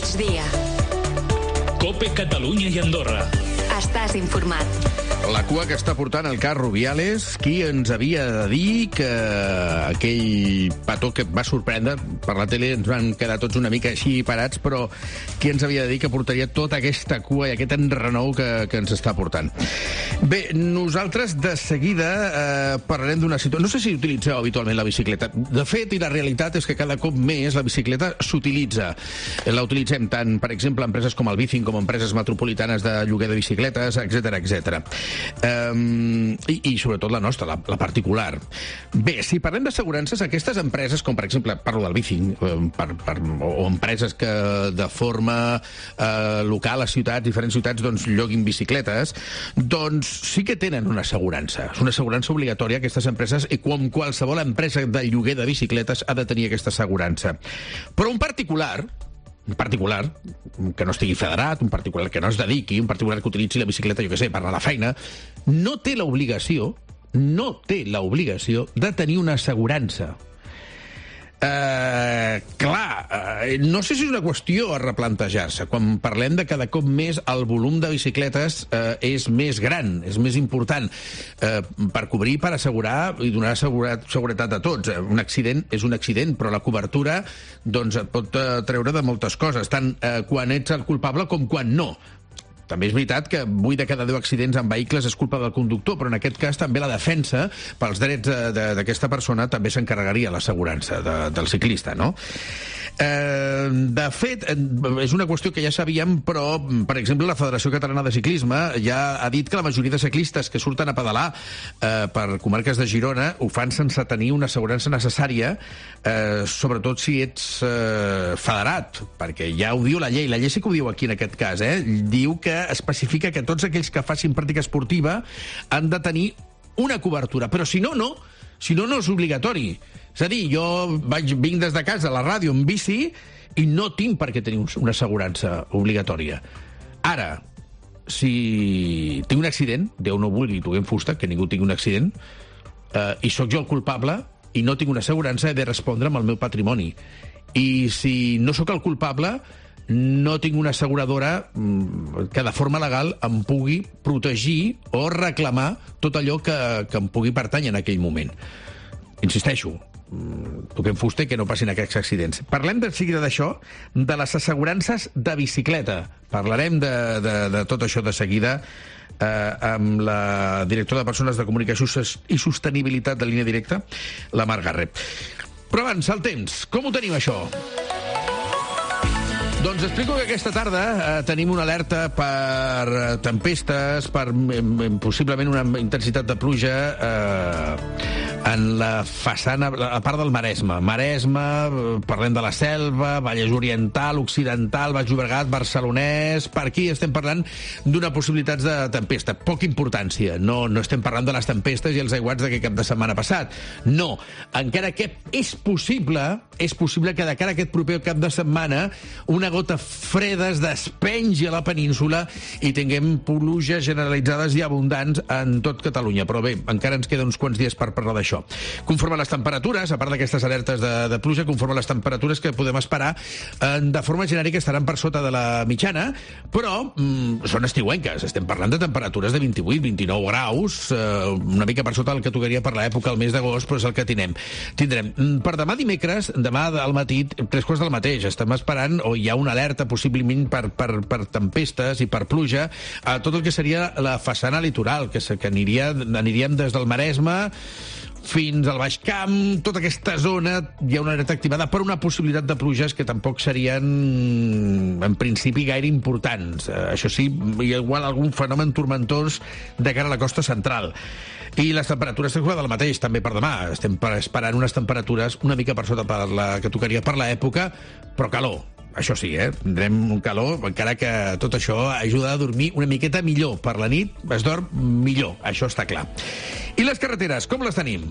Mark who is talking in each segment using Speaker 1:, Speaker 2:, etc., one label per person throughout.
Speaker 1: migdia.
Speaker 2: COPE Catalunya i Andorra.
Speaker 1: Estàs informat.
Speaker 3: La cua que està portant el cas Rubiales, qui ens havia de dir que aquell petó que va sorprendre per la tele ens van quedar tots una mica així parats, però qui ens havia de dir que portaria tota aquesta cua i aquest enrenou que ens està portant? Bé, nosaltres de seguida parlarem d'una situació... No sé si utilitzeu habitualment la bicicleta. De fet, i la realitat és que cada cop més la bicicleta s'utilitza. La utilitzem tant, per exemple, empreses com el Bicing, com empreses metropolitanes de lloguer de bicicletes, etc etc. I sobretot la nostra, la particular. Bé, si parlem d'assegurances, aquestes empreses, com per exemple, parlo del Bicing, o empreses que de forma local a ciutats, diferents ciutats, doncs lloguin bicicletes, doncs sí que tenen una assegurança. És una assegurança obligatòria, aquestes empreses, i com qualsevol empresa de lloguer de bicicletes ha de tenir aquesta assegurança. Però un particular que no estigui federat, un particular que no es dediqui, un particular que utilitzi la bicicleta, jo què sé, per anar a la feina, no té l'obligació de tenir una assegurança. No sé si és una qüestió a replantejar-se. Quan parlem de cada cop més el volum de bicicletes és més gran, és més important per cobrir, per assegurar i donar seguretat a tots. Un accident és un accident, però la cobertura doncs, et pot treure de moltes coses, tant quan ets el culpable com quan no. També és veritat que 8 de cada 10 accidents en vehicles és culpa del conductor, però en aquest cas també la defensa pels drets d'aquesta persona també s'encarregaria l'assegurança del ciclista, no? De fet, és una qüestió que ja sabíem, però, per exemple, la Federació Catalana de Ciclisme ja ha dit que la majoria de ciclistes que surten a pedalar per comarques de Girona ho fan sense tenir una assegurança necessària, sobretot si ets federat, perquè ja ho diu la llei sí que ho diu aquí en aquest cas, diu que especifica que tots aquells que facin pràctica esportiva han de tenir una cobertura, però si no és obligatori. És a dir, jo vinc des de casa a la ràdio en bici i no tinc per què tenir una assegurança obligatòria. Ara, si tinc un accident, Déu no vulgui, toquem fusta, que ningú tingui un accident, i sóc jo el culpable i no tinc una assegurança, he de respondre amb el meu patrimoni. I si no sóc el culpable, no tinc una asseguradora que de forma legal em pugui protegir o reclamar tot allò que em pugui pertany en aquell moment. Insisteixo, toquem fusta que no passin aquests accidents. Parlem de seguida d'això, de les assegurances de bicicleta. Parlarem de tot això de seguida amb la directora de Persones de Comunicació i Sostenibilitat de Línia Directa, la Mar Garré. Però abans, el temps. Com ho tenim, això? Doncs explico que aquesta tarda tenim una alerta per tempestes, per possiblement una intensitat de pluja en la façana, a part del Maresme. Maresme, parlem de la Selva, Vallès Oriental, Occidental, Baix Llobregat, Barcelonès... Per aquí estem parlant d'una possibilitat de tempesta. Poca importància. No estem parlant de les tempestes i els aiguats d'aquest cap de setmana passat. No. Encara que és possible que de cara a aquest proper cap de setmana una gota freda es despengi a la península i tinguem pluges generalitzades i abundants en tot Catalunya. Però bé, encara ens queden uns quants dies per parlar d'això. Conforme les temperatures, a part d'aquestes alertes de pluja, conforme les temperatures que podem esperar, de forma genèrica estaran per sota de la mitjana, però són estiuenques. Estem parlant de temperatures de 28-29 graus, una mica per sota del que tocaria per l'època, el mes d'agost, però és el que tindrem. Per demà dimecres, demà al matí, 3 del mateix, estem esperant, o hi ha una alerta possiblement per tempestes i per pluja a tot el que seria la façana litoral, que aniríem des del Maresme fins al Baix Camp, tota aquesta zona hi ha una alerta activada per una possibilitat de pluges que tampoc serien en principi gaire importants. Això sí, hi ha igual algun fenomen tormentós de cara a la costa central. I les temperatures del mateix també per demà. Estem esperant unes temperatures una mica per sota per la que tocaria per l'època, però calor. Això sí, tindrem un calor, encara que tot això ajuda a dormir una miqueta millor. Per la nit es dorm millor, això està clar. I les carreteres, com les tenim?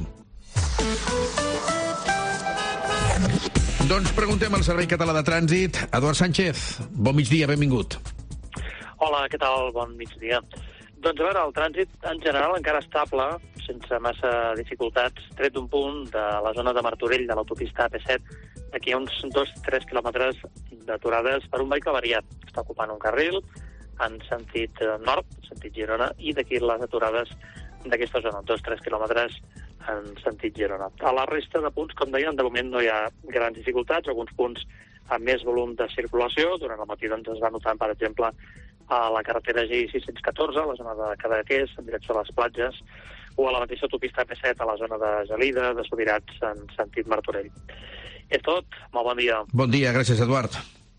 Speaker 3: Doncs preguntem al Servei Català de Trànsit. Eduard Sánchez, bon migdia, benvingut.
Speaker 4: Hola, què tal? Bon migdia. Doncs a veure, el trànsit en general encara estable, sense massa dificultats, tret d'un punt de la zona de Martorell, de l'autopista AP7, aquí a uns 2-3 quilòmetres d'aturades per un vehicle variat. Està ocupant un carril en sentit nord, sentit Girona, i d'aquí les aturades d'aquesta zona, 2-3 quilòmetres en sentit Girona. A la resta de punts, com deien, de moment no hi ha grans dificultats, alguns punts amb més volum de circulació. Durant el matí doncs, es va notant, per exemple, a la carretera G614, a la zona de Cadaqués, en direcció a les platges, o a la mateixa autopista P7, a la zona de Gelida, de Subirats, en sentit Martorell. És tot. Molt bon dia.
Speaker 3: Bon dia, gràcies, Eduard.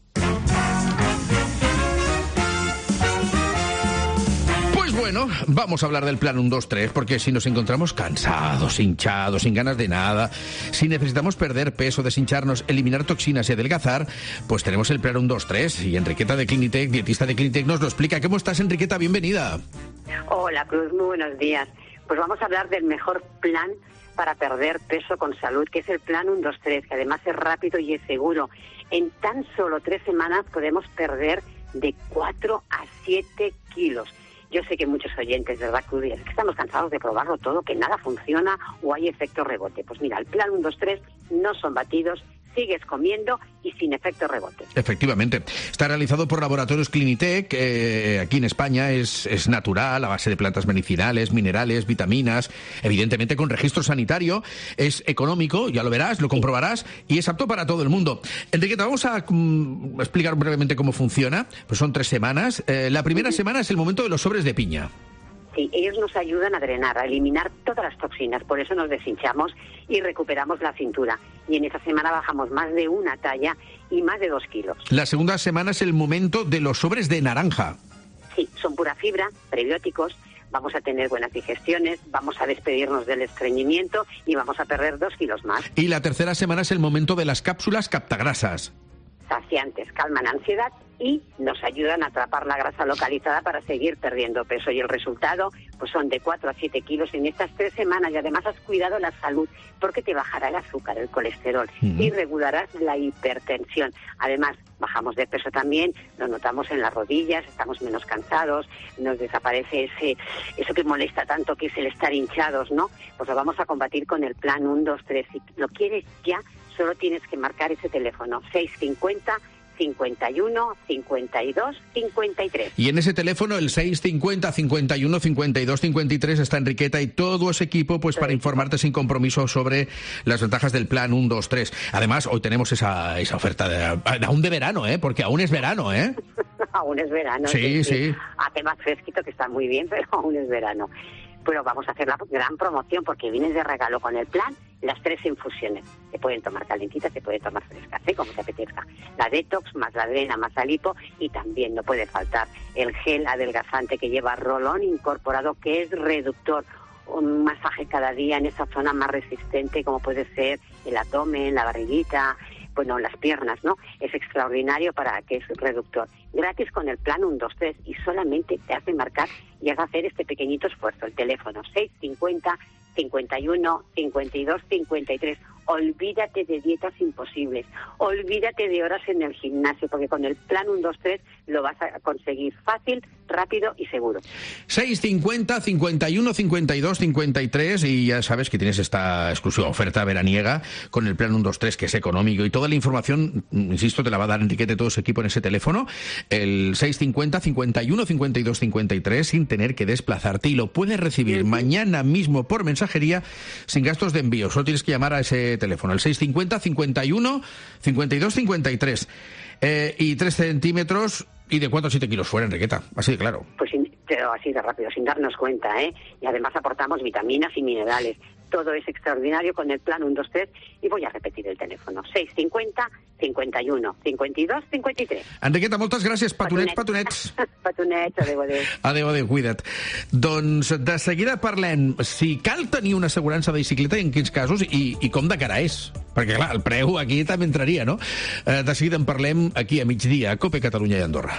Speaker 3: Bueno, vamos a hablar del plan 1-2-3, porque si nos encontramos cansados, hinchados, sin ganas de nada, si necesitamos perder peso, deshincharnos, eliminar toxinas y adelgazar, pues tenemos el plan 1-2-3. Y Enriqueta de Clinitec, dietista de Clinitec, nos lo explica. ¿Cómo estás, Enriqueta? Bienvenida.
Speaker 5: Hola, Cruz, muy buenos días. Pues vamos a hablar del mejor plan para perder peso con salud, que es el plan 1-2-3, que además es rápido y es seguro. En tan solo 3 semanas podemos perder de 4 a 7 kilos. Yo sé que muchos oyentes, ¿verdad, Cruz? Es que estamos cansados de probarlo todo, que nada funciona o hay efecto rebote. Pues mira, el plan 1-2-3 no son batidos, sigues comiendo y sin efecto rebote.
Speaker 3: Efectivamente. Está realizado por Laboratorios Clinitec. Aquí en España es natural, a base de plantas medicinales, minerales, vitaminas, evidentemente con registro sanitario. Es económico, ya lo verás, lo comprobarás, y es apto para todo el mundo. Enriqueta, vamos a explicar brevemente cómo funciona. Pues son 3 semanas. La primera semana es el momento de los sobres de piña.
Speaker 5: Sí, ellos nos ayudan a drenar, a eliminar todas las toxinas, por eso nos deshinchamos y recuperamos la cintura. Y en esa semana bajamos más de 1 talla y más de 2 kilos.
Speaker 3: La segunda semana es el momento de los sobres de naranja.
Speaker 5: Sí, son pura fibra, prebióticos, vamos a tener buenas digestiones, vamos a despedirnos del estreñimiento y vamos a perder 2 kilos más.
Speaker 3: Y la tercera semana es el momento de las cápsulas captagrasas.
Speaker 5: Saciantes, calman ansiedad y nos ayudan a atrapar la grasa localizada para seguir perdiendo peso. Y el resultado pues son de 4 a 7 kilos en estas 3 semanas. Y además has cuidado la salud porque te bajará el azúcar, el colesterol y regularás la hipertensión. Además, bajamos de peso también, lo notamos en las rodillas, estamos menos cansados, nos desaparece eso que molesta tanto, que es el estar hinchados, ¿no? Pues lo vamos a combatir con el plan 1-2-3. Si lo quieres ya, solo tienes que marcar ese teléfono, 650 51 52 53.
Speaker 3: Y en ese teléfono, el 650 51 52 53, está Enriqueta y todo ese equipo pues para informarte sin compromiso sobre las ventajas del plan 1-2-3. Además, hoy tenemos esa oferta aún de verano, porque aún es verano,
Speaker 5: Aún es verano.
Speaker 3: Sí.
Speaker 5: Hace más fresquito, que está muy bien, pero aún es verano. Pero vamos a hacer la gran promoción porque vienes de regalo con el plan las 3 infusiones. Se pueden tomar calentitas, se pueden tomar frescas, como te apetezca. La detox, más la drena, más la lipo, y también no puede faltar el gel adelgazante que lleva rolón incorporado, que es reductor. Un masaje cada día en esa zona más resistente, como puede ser el abdomen, la barriguita, bueno, las piernas, ¿no? Es extraordinario para que es reductor. Gratis con el plan 1-2-3 y solamente te has de marcar y has de hacer este pequeñito esfuerzo. El teléfono 650 51 52 53. Olvídate de dietas imposibles, olvídate de horas en el gimnasio, porque con el plan 1-2-3 lo vas a conseguir fácil, rápido y seguro.
Speaker 3: 650 51 52 53, y ya sabes que tienes esta exclusiva oferta veraniega con el plan 1-2-3, que es económico, y toda la información, insisto, te la va a dar Enriqueta y todo su equipo en ese teléfono, el 650 51 52 53, sin tener que desplazarte, y lo puedes recibir mañana mismo por mensajería sin gastos de envío. Solo tienes que llamar a ese teléfono, el 650 51 52 53, y 3 centímetros y de 4 a 7 kilos fuera, Enriqueta, así de claro.
Speaker 5: Pues pero así de rápido, sin darnos cuenta, y además aportamos vitaminas y minerales. Todo es extraordinario con el plan 1-2-3, y voy a repetir el teléfono, 650 51 52 53.
Speaker 3: Enriqueta, moltes gràcies. Petonets.
Speaker 5: Petonets,
Speaker 3: Adéu, cuida't. Doncs de seguida parlem si cal tenir una assegurança de bicicleta i en quins casos i com de cara és. Perquè, clar, el preu aquí també entraria, no? De seguida en parlem aquí a migdia, a COPE Catalunya i Andorra.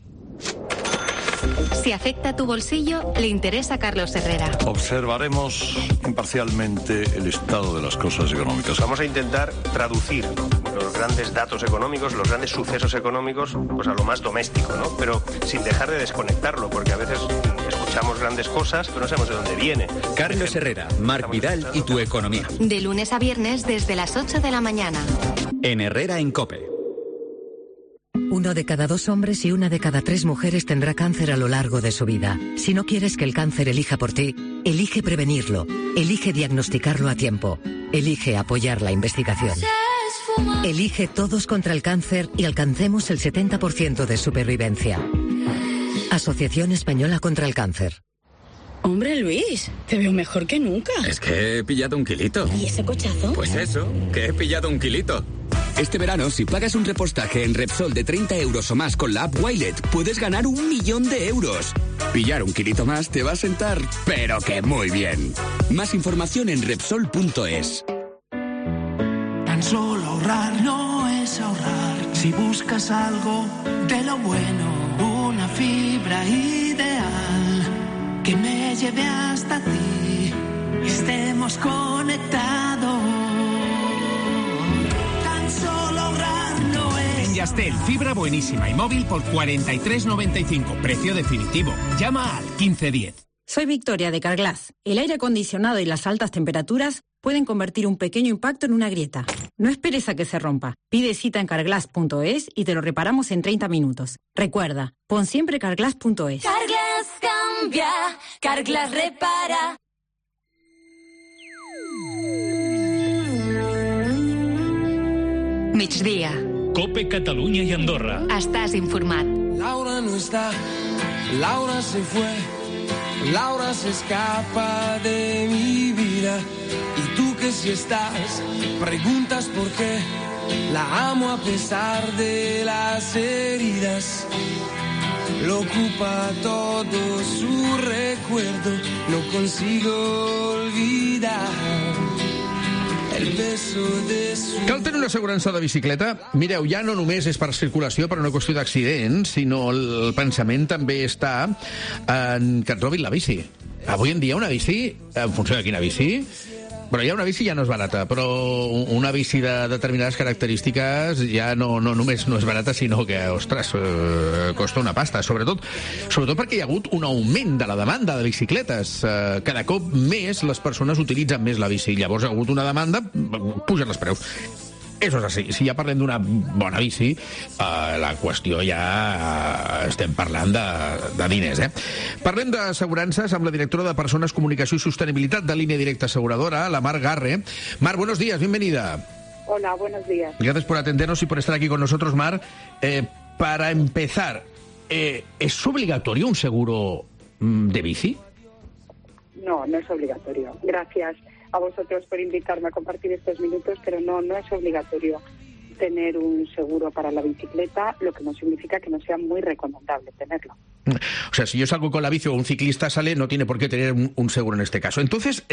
Speaker 1: Si afecta a tu bolsillo, le interesa a Carlos Herrera.
Speaker 6: Observaremos imparcialmente el estado de las cosas económicas.
Speaker 7: Vamos a intentar traducir los grandes datos económicos, los grandes sucesos económicos, pues a lo más doméstico, ¿no? Pero sin dejar de desconectarlo, porque a veces escuchamos grandes cosas, pero no sabemos de dónde viene.
Speaker 2: Carlos Herrera, Marc Vidal y tu economía.
Speaker 1: De lunes a viernes desde las 8 de la mañana.
Speaker 2: En Herrera en COPE.
Speaker 8: 1 de cada 2 hombres y 1 de cada 3 mujeres tendrá cáncer a lo largo de su vida. Si no quieres que el cáncer elija por ti, elige prevenirlo. Elige diagnosticarlo a tiempo. Elige apoyar la investigación. Elige Todos contra el Cáncer y alcancemos el 70% de supervivencia. Asociación Española contra el Cáncer.
Speaker 9: Hombre, Luis, te veo mejor que nunca.
Speaker 10: Es que he pillado 1 kilito.
Speaker 9: ¿Y ese cochazo?
Speaker 10: Pues eso, que he pillado 1 kilito. Este verano, si pagas un repostaje en Repsol de 30 euros o más con la app Wilet, puedes ganar 1 millón de euros. Pillar 1 kilito más te va a sentar, pero que muy bien. Más información en Repsol.es.
Speaker 11: Tan solo ahorrar no es ahorrar. Si buscas algo de lo bueno, una fibra ideal que me lleve hasta ti y estemos conectados. Tan solo ahorrar no es.
Speaker 12: En Yastel, fibra buenísima y móvil por 43,95. Precio definitivo. Llama al 1510.
Speaker 13: Soy Victoria de Carglass. El aire acondicionado y las altas temperaturas pueden convertir un pequeño impacto en una grieta. No esperes a que se rompa. Pide cita en carglass.es y te lo reparamos en 30 minutos. Recuerda, pon siempre carglass.es.
Speaker 14: Carglass cambia, Carglass repara.
Speaker 1: Migdia.
Speaker 15: Cope Catalunya i Andorra.
Speaker 1: Estàs informat.
Speaker 11: Laura no está, Laura se fue. Laura se escapa de mi vida y tú que si estás, preguntas por qué. La amo a pesar de las heridas. Lo ocupa todo su recuerdo, no consigo olvidar el beso de su...
Speaker 3: Cal tenir una assegurança de bicicleta? Mireu, ja no només és per circulació, per una qüestió d'accidents, sinó el pensament també està en que et robin la bici. Avui en dia una bici, en funció de quina bici, però ja una bici ja no és barata, però una bici de determinades característiques ja no només no és barata, sinó que, ostres, costa una pasta. Sobretot perquè hi ha hagut un augment de la demanda de bicicletes. Cada cop més les persones utilitzen més la bici. Llavors hi ha hagut una demanda, pugen els preus. Eso és així. Si ja parlem d'una bona bici, la qüestió ja estem parlant de diners, Parlem d'assegurances amb la directora de Persones, Comunicació i Sostenibilitat de Línea Directa Aseguradora, la Mar Garre. Mar, buenos días, bienvenida.
Speaker 16: Hola, buenos días.
Speaker 3: Gracias por atendernos y por estar aquí con nosotros, Mar. Para empezar, ¿es obligatorio un seguro de bici?
Speaker 16: No, no es obligatorio. Gracias a vosotros por invitarme a compartir estos minutos, pero no es obligatorio tener un seguro para la bicicleta, lo que no significa que no sea muy recomendable tenerlo.
Speaker 3: O sea, si yo salgo con la bici o un ciclista sale, no tiene por qué tener un seguro en este caso. Entonces,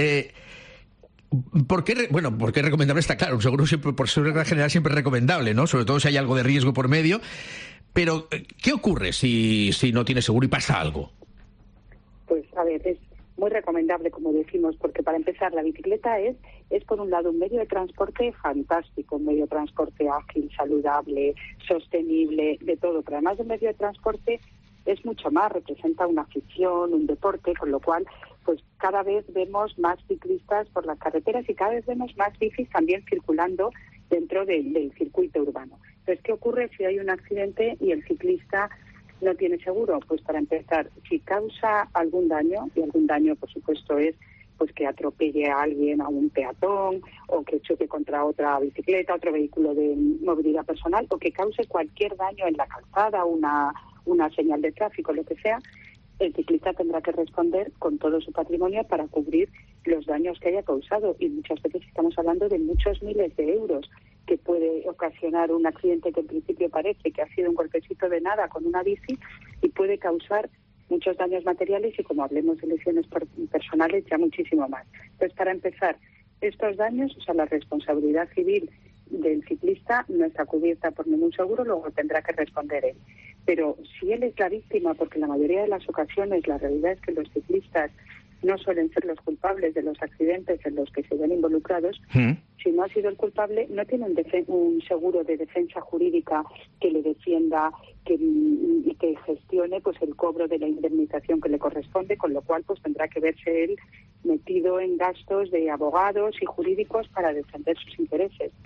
Speaker 3: ¿por qué recomendable? Está claro, un seguro siempre, por regla general siempre es recomendable, ¿no? Sobre todo si hay algo de riesgo por medio. Pero, ¿qué ocurre si no tiene seguro y pasa algo?
Speaker 16: Pues, a ver, es muy recomendable, como decimos, porque para empezar la bicicleta es por un lado un medio de transporte fantástico, un medio de transporte ágil, saludable, sostenible, de todo, pero además de un medio de transporte es mucho más, representa una afición, un deporte, con lo cual pues cada vez vemos más ciclistas por las carreteras y cada vez vemos más bicis también circulando dentro del circuito urbano. Entonces, ¿qué ocurre si hay un accidente y el ciclista no tiene seguro? Pues para empezar, si causa algún daño, y algún daño por supuesto es pues que atropelle a alguien, a un peatón, o que choque contra otra bicicleta, otro vehículo de movilidad personal, o que cause cualquier daño en la calzada, una señal de tráfico, lo que sea, el ciclista tendrá que responder con todo su patrimonio para cubrir los daños que haya causado. Y muchas veces estamos hablando de muchos miles de euros que puede ocasionar un accidente que en principio parece que ha sido un golpecito de nada con una bici y puede causar muchos daños materiales y, como hablemos de lesiones personales, ya muchísimo más. Entonces, para empezar, estos daños, o sea, la responsabilidad civil del ciclista no está cubierta por ningún seguro, luego tendrá que responder él. Pero si él es la víctima, porque en la mayoría de las ocasiones la realidad es que los ciclistas no suelen ser los culpables de los accidentes en los que se ven involucrados, si no ha sido el culpable, no tiene un seguro de defensa jurídica que le defienda y que gestione pues el cobro de la indemnización que le corresponde, con lo cual pues tendrá que verse él metido en gastos de abogados y jurídicos para defender sus intereses.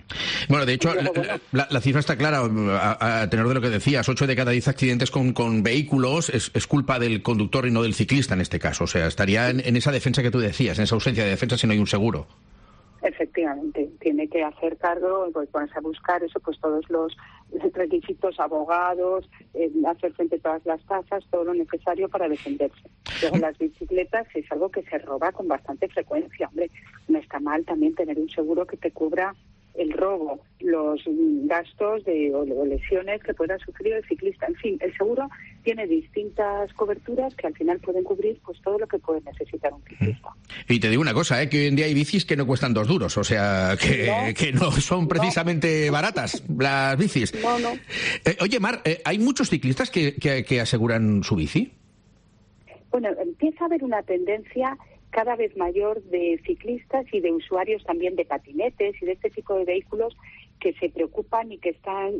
Speaker 3: Bueno, de hecho, la cifra está clara, a tenor de lo que decías, 8 de cada 10 accidentes con vehículos es culpa del conductor y no del ciclista en este caso. O sea, estaría en esa defensa que tú decías, en esa ausencia de defensa si no hay un seguro.
Speaker 16: Efectivamente, tiene que hacer cargo, pues ponerse a buscar eso, pues todos los requisitos, abogados, hacer frente a todas las tasas, todo lo necesario para defenderse. Luego las bicicletas es algo que se roba con bastante frecuencia, hombre, no está mal también tener un seguro que te cubra el robo, los gastos o lesiones que pueda sufrir el ciclista. En fin, el seguro tiene distintas coberturas que al final pueden cubrir pues todo lo que puede necesitar un ciclista.
Speaker 3: Y te digo una cosa, que hoy en día hay bicis que no cuestan 2 duros, o sea, que no son precisamente baratas las bicis.
Speaker 16: No.
Speaker 3: Oye, Mar, ¿hay muchos ciclistas que aseguran su bici?
Speaker 16: Bueno, empieza a haber una tendencia cada vez mayor de ciclistas y de usuarios también de patinetes y de este tipo de vehículos que se preocupan y que están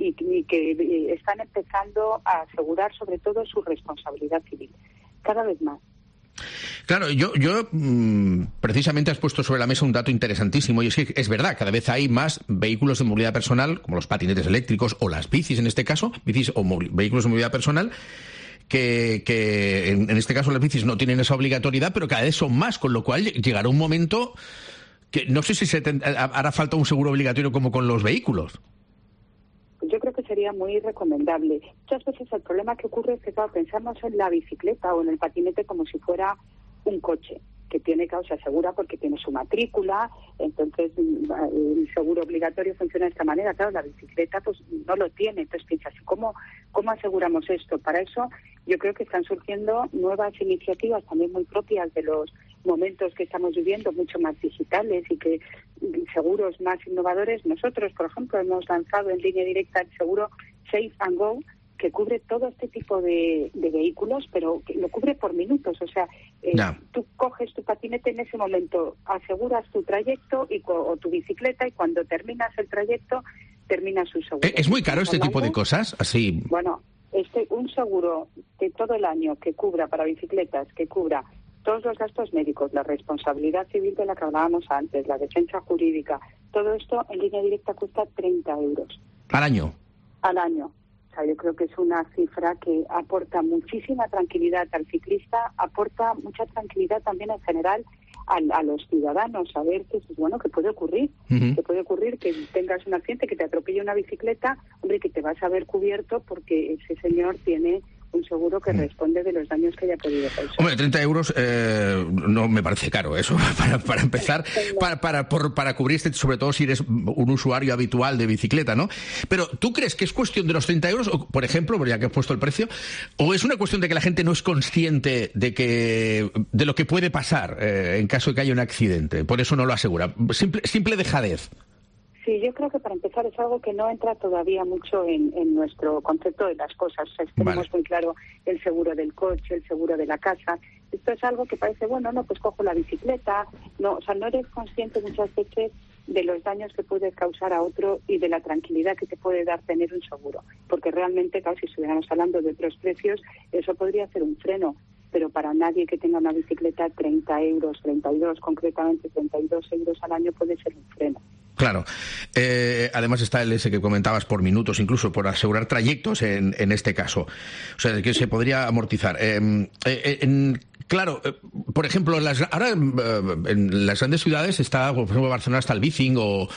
Speaker 16: empezando a asegurar sobre todo su responsabilidad civil. Cada vez más.
Speaker 3: Claro, yo precisamente has puesto sobre la mesa un dato interesantísimo y es que es verdad, cada vez hay más vehículos de movilidad personal, como los patinetes eléctricos o las bicis en este caso, bicis o vehículos de movilidad personal, que en este caso las bicis no tienen esa obligatoriedad, pero cada vez son más, con lo cual llegará un momento que no sé si hará falta un seguro obligatorio como con los vehículos.
Speaker 16: Yo creo que sería muy recomendable. Muchas veces el problema que ocurre es que, claro, pensamos en la bicicleta o en el patinete como si fuera un coche que tiene causa segura porque tiene su matrícula, entonces el seguro obligatorio funciona de esta manera. Claro, la bicicleta pues no lo tiene, entonces piensas, ¿cómo aseguramos esto? Para eso yo creo que están surgiendo nuevas iniciativas también muy propias de los momentos que estamos viviendo, mucho más digitales y que seguros más innovadores. Nosotros, por ejemplo, hemos lanzado en Línea Directa el seguro Safe and Go, que cubre todo este tipo de vehículos, pero que lo cubre por minutos. O sea, tú coges tu patinete en ese momento, aseguras tu trayecto o tu bicicleta y cuando terminas el trayecto, terminas su seguro.
Speaker 3: ¿Es muy caro este tipo de cosas? Así.
Speaker 16: Bueno, un seguro de todo el año que cubra para bicicletas, que cubra todos los gastos médicos, la responsabilidad civil de la que hablábamos antes, la defensa jurídica, todo esto en Línea Directa cuesta 30 euros.
Speaker 3: ¿Al año?
Speaker 16: Al año. O sea, yo creo que es una cifra que aporta muchísima tranquilidad al ciclista, aporta mucha tranquilidad también en general a los ciudadanos, saber que que puede ocurrir, que puede ocurrir que tengas un accidente, que te atropelle una bicicleta, hombre, que te vas a ver cubierto porque ese señor tiene un seguro que responde de los daños que haya podido causar.
Speaker 3: Hombre, 30 euros no me parece caro eso, para empezar, para cubrirte, sobre todo si eres un usuario habitual de bicicleta, ¿no? Pero, ¿tú crees que es cuestión de los 30 euros, o, por ejemplo, ya que has puesto el precio, o es una cuestión de que la gente no es consciente de lo que puede pasar en caso de que haya un accidente? Por eso no lo asegura. Simple dejadez.
Speaker 16: Sí, yo creo que para empezar es algo que no entra todavía mucho en nuestro concepto de las cosas. O sea, tenemos muy claro el seguro del coche, el seguro de la casa. Esto es algo que parece, pues cojo la bicicleta. No eres consciente muchas veces de los daños que puede causar a otro y de la tranquilidad que te puede dar tener un seguro. Porque realmente, claro, si estuviéramos hablando de otros precios, eso podría ser un freno. Pero para nadie que tenga una bicicleta, 30 euros, 32, concretamente 32 euros al año puede ser un freno.
Speaker 3: Claro. Además está el ese que comentabas por minutos, incluso por asegurar trayectos en este caso. O sea, que se podría amortizar. Claro, por ejemplo, ahora en las grandes ciudades está, por ejemplo, Barcelona está el Bicing o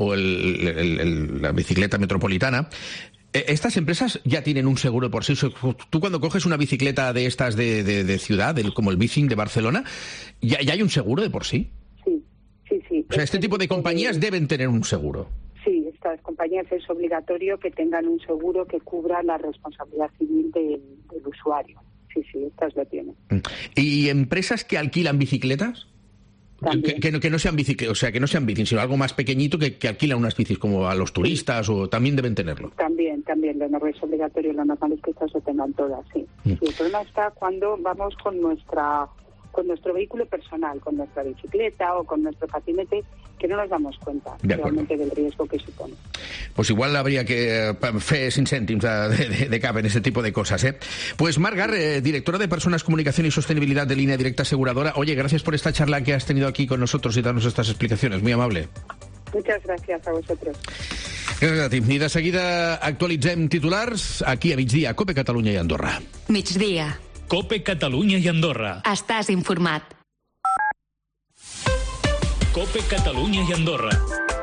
Speaker 3: la bicicleta metropolitana. Estas empresas ya tienen un seguro por sí. Tú cuando coges una bicicleta de estas de ciudad, como el Bicing de Barcelona, ¿ya hay un seguro de por sí?
Speaker 16: Sí.
Speaker 3: O sea, este tipo de compañías deben tener un seguro.
Speaker 16: Sí, estas compañías es obligatorio que tengan un seguro que cubra la responsabilidad civil del usuario. Sí, estas lo tienen.
Speaker 3: ¿Y empresas que alquilan bicicletas? Que no sean bicicletas, o sea, que no sean bicis, sino algo más pequeñito que alquilan unas bicis como a los turistas, o también deben tenerlo.
Speaker 16: También, lo no es obligatorio, lo normal es que estas lo tengan todas, sí. El problema está cuando vamos con nuestro vehículo personal, con nuestra bicicleta o con nuestro patinete, que no nos damos cuenta realmente del riesgo que supone.
Speaker 3: Pues igual habría que fer sin cèntims de cap en ese tipo de cosas, ¿eh? Pues Margar, directora de Personas, Comunicación y Sostenibilidad de Línea Directa Aseguradora. Oye, gracias por esta charla que has tenido aquí con nosotros y darnos estas explicaciones. Muy amable.
Speaker 16: Muchas gracias a vosotros.
Speaker 3: I de seguida actualitzem titulars aquí a migdia, COPE Catalunya i Andorra.
Speaker 1: Migdia.
Speaker 15: COPE Catalunya i Andorra.
Speaker 1: Estàs informat.
Speaker 15: COPE Catalunya i Andorra.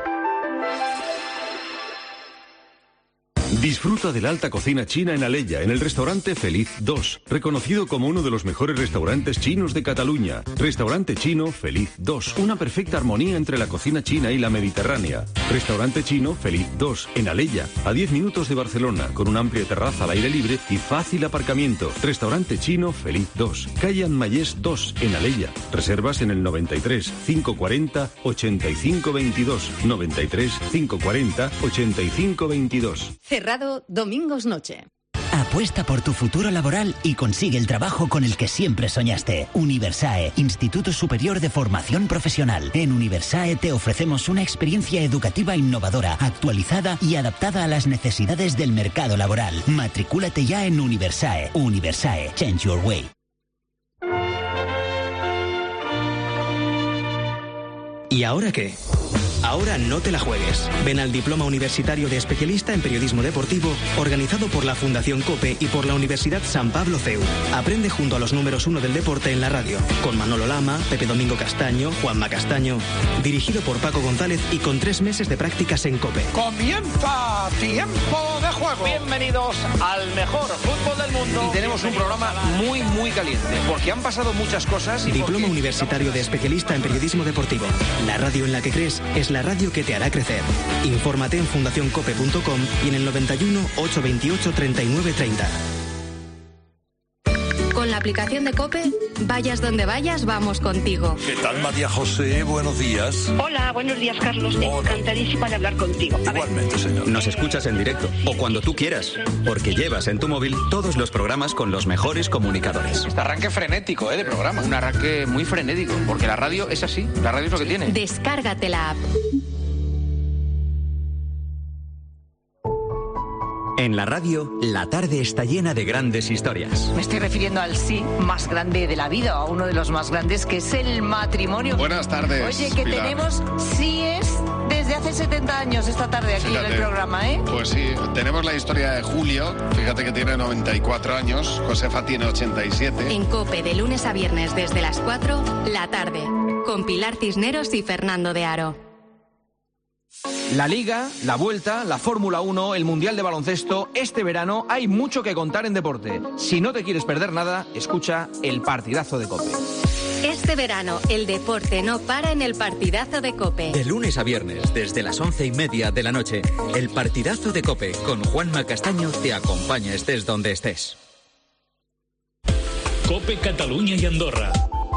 Speaker 17: Disfruta de la alta cocina china en Alella, en el restaurante Feliz 2, reconocido como uno de los mejores restaurantes chinos de Cataluña. Restaurante chino Feliz 2, una perfecta armonía entre la cocina china y la mediterránea. Restaurante chino Feliz 2, en Alella, a 10 minutos de Barcelona, con una amplia terraza al aire libre y fácil aparcamiento. Restaurante chino Feliz 2, calle Anmayés 2, en Alella. Reservas en el 93 540 85 22, 93 540 85 22.
Speaker 18: Cerrado domingos noche.
Speaker 19: Apuesta por tu futuro laboral y consigue el trabajo con el que siempre soñaste. Universae, Instituto Superior de Formación Profesional. En Universae te ofrecemos una experiencia educativa innovadora, actualizada y adaptada a las necesidades del mercado laboral. Matricúlate ya en Universae. Universae, change your way.
Speaker 20: ¿Y ahora qué? Ahora no te la juegues. Ven al Diploma Universitario de Especialista en Periodismo Deportivo, organizado por la Fundación COPE y por la Universidad San Pablo CEU. Aprende junto a los números 1 del deporte en la radio, con Manolo Lama, Pepe Domingo Castaño, Juanma Castaño, dirigido por Paco González y con 3 meses de prácticas en COPE.
Speaker 21: ¡Comienza Tiempo de Juego! Bienvenidos al mejor fútbol del mundo. Y tenemos un programa muy caliente, porque han pasado muchas cosas.
Speaker 20: Diploma Universitario de Especialista en Periodismo Deportivo. La radio en la que crees es la radio que te hará crecer. Infórmate en fundacioncope.com y en el 91 828 39 30.
Speaker 1: Con la aplicación de COPE, vayas donde vayas, vamos contigo.
Speaker 6: ¿Qué tal, María José? Buenos días.
Speaker 22: Hola, buenos días, Carlos. Encantadísima de hablar contigo.
Speaker 6: Igualmente, señor.
Speaker 2: Nos escuchas en directo o cuando tú quieras, porque llevas en tu móvil todos los programas con los mejores comunicadores.
Speaker 21: Este arranque frenético, de programa. Un arranque muy frenético, porque la radio es así. La radio es lo que tiene.
Speaker 1: Descárgate la app.
Speaker 2: En la radio, la tarde está llena de grandes historias.
Speaker 23: Me estoy refiriendo al sí más grande de la vida, a uno de los más grandes, que es el matrimonio.
Speaker 24: Buenas tardes,
Speaker 23: Oye, que
Speaker 24: Pilar.
Speaker 23: Tenemos síes desde hace 70 años esta tarde aquí en el programa, ¿eh?
Speaker 24: Pues sí, tenemos la historia de Julio, fíjate que tiene 94 años, Josefa tiene 87.
Speaker 1: En COPE, de lunes a viernes desde las 4, la tarde, con Pilar Cisneros y Fernando de Aro.
Speaker 21: La Liga, la Vuelta, la Fórmula 1, el Mundial de Baloncesto. Este verano hay mucho que contar en deporte. Si no te quieres perder nada, escucha el Partidazo de COPE.
Speaker 1: Este verano, el deporte no para en el Partidazo de COPE.
Speaker 2: De lunes a viernes, desde las 11:30 de la noche, el Partidazo de COPE con Juanma Castaño te acompaña estés donde estés.
Speaker 15: COPE Catalunya i Andorra.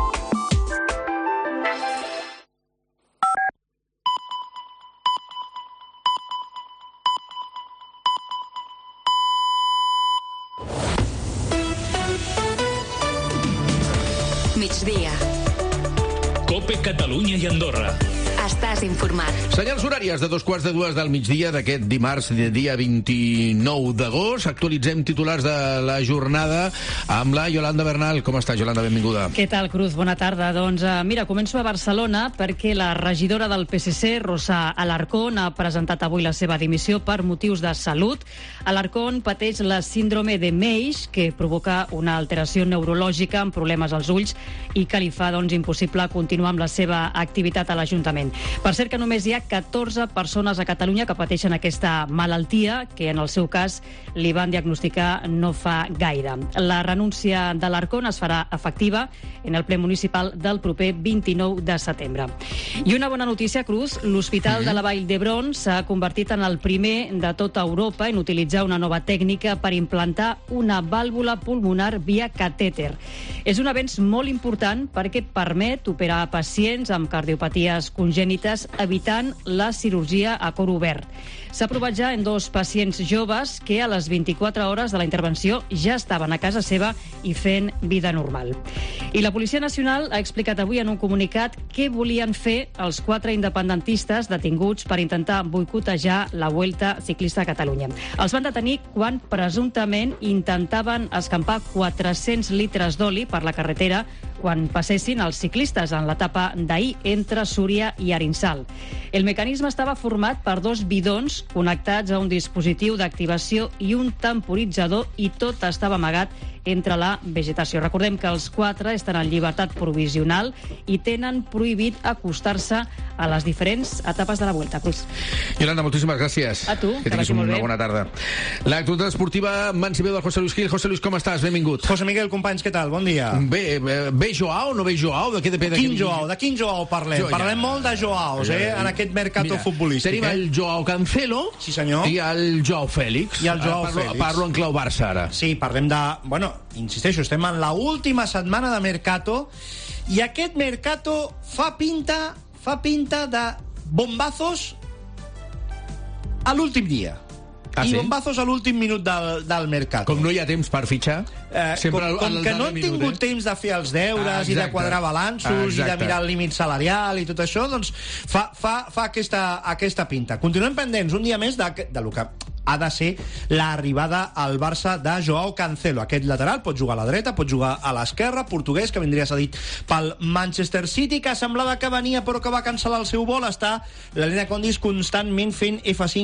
Speaker 1: Migdia.
Speaker 15: COPE Catalunya i Andorra.
Speaker 1: Estàs informat.
Speaker 3: Senyals horàries de 2:45 del migdia d'aquest dimarts, dia 29 d'agost. Actualitzem titulars de la jornada amb la Yolanda Bernal. Com està, Yolanda? Benvinguda.
Speaker 25: Què tal, Cruz? Bona tarda. Doncs mira, començo a Barcelona perquè la regidora del PSC, Rosa Alarcón, ha presentat avui la seva dimissió per motius de salut. Alarcón pateix la síndrome de Meix, que provoca una alteració neurològica amb problemes als ulls i que li fa impossible continuar amb la seva activitat a l'Ajuntament. Per cert que només hi ha 14 persones a Catalunya que pateixen aquesta malaltia, que en el seu cas li van diagnosticar no fa gaire. La renúncia de l'Arcón es farà efectiva en el ple municipal del proper 29 de setembre. I una bona notícia, Cruz, l'Hospital de la Vall d'Hebron s'ha convertit en el primer de tota Europa en utilitzar una nova tècnica per implantar una vàlvula pulmonar via catèter. És un avenç molt important perquè permet operar pacients amb cardiopaties congènites evitant la cirurgia a cor obert. S'ha provat ja en 2 pacients joves que a les 24 hores de la intervenció ja estaven a casa seva i fent vida normal. I la Policia Nacional ha explicat avui en un comunicat què volien fer els 4 independentistes detinguts per intentar boicotejar la Vuelta Ciclista a Catalunya. Els van detenir quan presumptament intentaven escampar 400 litres d'oli per la carretera quan passessin els ciclistes en l'etapa d'ahir entre Súria i Arinsal. El mecanisme estava format per 2 bidons connectats a un dispositiu d'activació i un temporitzador, i tot estava amagat entre la vegetació. Recordem que els 4 estan en llibertat provisional i tenen prohibit acostar-se a les diferents etapes de la Vuelta. Cruz.
Speaker 3: Yolanda, moltíssimes gràcies.
Speaker 25: A tu,
Speaker 3: que tinguis una bona tarda. L'actualitat esportiva, mans i veu del José Luis Gil. José Luis, com estàs? Benvingut.
Speaker 4: José Miguel, companys, què tal? Bon dia.
Speaker 3: Ve Joao, no ve Joao? De què depèn?
Speaker 4: De quin Joao parlem? Parlem molt de Joaos, en aquest mercato futbolístic.
Speaker 3: Tenim el Joao Cancelo,
Speaker 4: sí, senyor,
Speaker 3: i el Joao Félix.
Speaker 4: I el Joao Félix.
Speaker 3: Parlo en clau Barça, ara.
Speaker 4: Sí, parlem de... Bueno, insisteixo, estem en la última setmana de mercato, i aquest mercato fa pinta de bombazos a l'últim dia. I bombazos a l'últim minut del mercat.
Speaker 3: Com no hi ha temps per fitxar,
Speaker 4: com que no han tingut temps de fer els deures i de quadrar balanços i de mirar el límit salarial i tot això, doncs fa aquesta pinta. Continuem pendents un dia més de lo que ha de ser l'arribada al Barça de Joao Cancelo. Aquest lateral pot jugar a la dreta, pot jugar a l'esquerra, portuguès, que vindria cedit pel Manchester City, que semblava que venia però que va cancel·lar el seu vol. Està l'Helena Condis constantment fent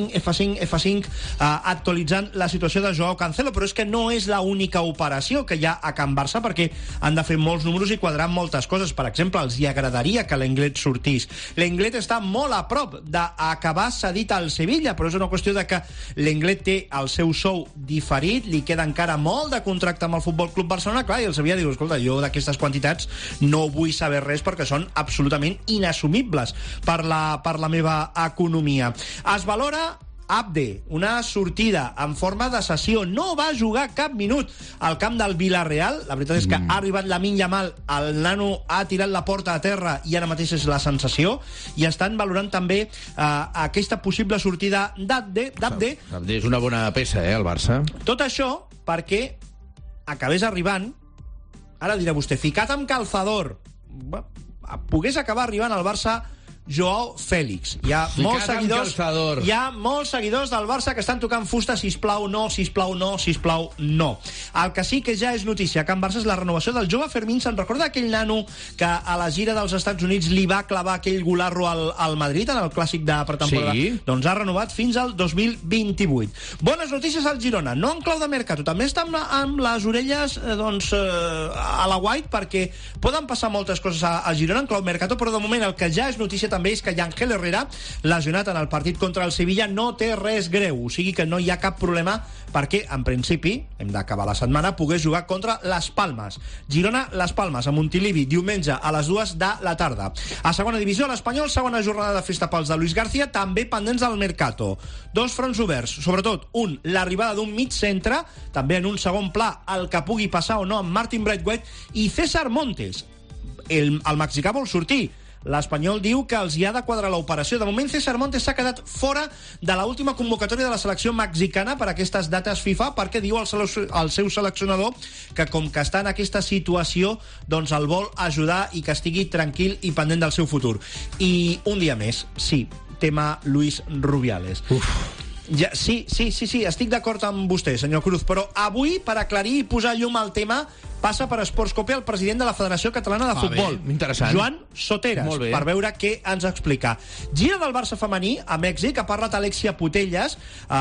Speaker 4: F5, actualitzant la situació de Joao Cancelo, però és que no és l'única operació que hi ha a Can Barça, perquè han de fer molts números i quadrar moltes coses. Per exemple, els hi agradaria que l'Englet sortís. L'Englet està molt a prop d'acabar cedit al Sevilla, però és una qüestió de que l'Englet té el seu sou diferit, li queda encara molt de contracte amb el Futbol Club Barcelona, clar, i el Sevilla diu, escolta, jo d'aquestes quantitats no vull saber res perquè són absolutament inassumibles per la meva economia. Es valora Abde, una sortida en forma de cessió. No va jugar cap minut al camp del Villarreal. La veritat és que ha arribat Lamine Yamal, el nano ha tirat la porta a terra i ara mateix és la sensació, i estan valorant també aquesta possible sortida d'Abde.
Speaker 3: Abde és una bona peça, al Barça.
Speaker 4: Tot això perquè acabés arribant, ara dirà vostè, ficat amb calzador, pogués acabar arribant al Barça Joao Félix. Hi ha molts seguidors del Barça que estan tocant fusta, sisplau, no. El que sí que ja és notícia a Can Barça és la renovació del jove Fermín. Se'n recorda aquell nano que a la gira dels Estats Units li va clavar aquell golarro al Madrid en el clàssic de pretemporada? Sí. Doncs ha renovat fins al 2028. Bones notícies al Girona, no en clau de mercat, també està amb les orelles a la white, perquè poden passar moltes coses a Girona en clau mercat, però de moment el que ja és notícia també és que Ángel Herrera, lesionat en el partit contra el Sevilla, no té res greu, o sigui que no hi ha cap problema perquè, en principi, hem d'acabar la setmana, pogués jugar contra Las Palmas. Girona-Las Palmas, a Montilivi, diumenge a les 2 de la tarda. A segona divisió, l'Espanyol, segona jornada de festa pels de Luis García, també pendents del mercato. 2 fronts oberts, sobretot un, l'arribada d'un mig centre, també en un segon pla, el que pugui passar o no amb Martin Braithwaite, i César Montes. El mexicà vol sortir. L'Espanyol diu que els hi ha de quadrar l'operació. De moment, César Montes s'ha quedat fora de l'última convocatòria de la selecció mexicana per aquestes dates FIFA, perquè diu al seu seleccionador que com que està en aquesta situació, doncs el vol ajudar i que estigui tranquil i pendent del seu futur. I un dia més, sí, tema Luis Rubiales. Ja, sí, estic d'acord amb vostè, senyor Cruz, però avui, per aclarir i posar llum al tema, passa per Esports Cope el president de la Federació Catalana de Futbol, Joan Soteras, per veure què ens explica. Gira del Barça femení a Mèxic, ha parlat Alexia Putellas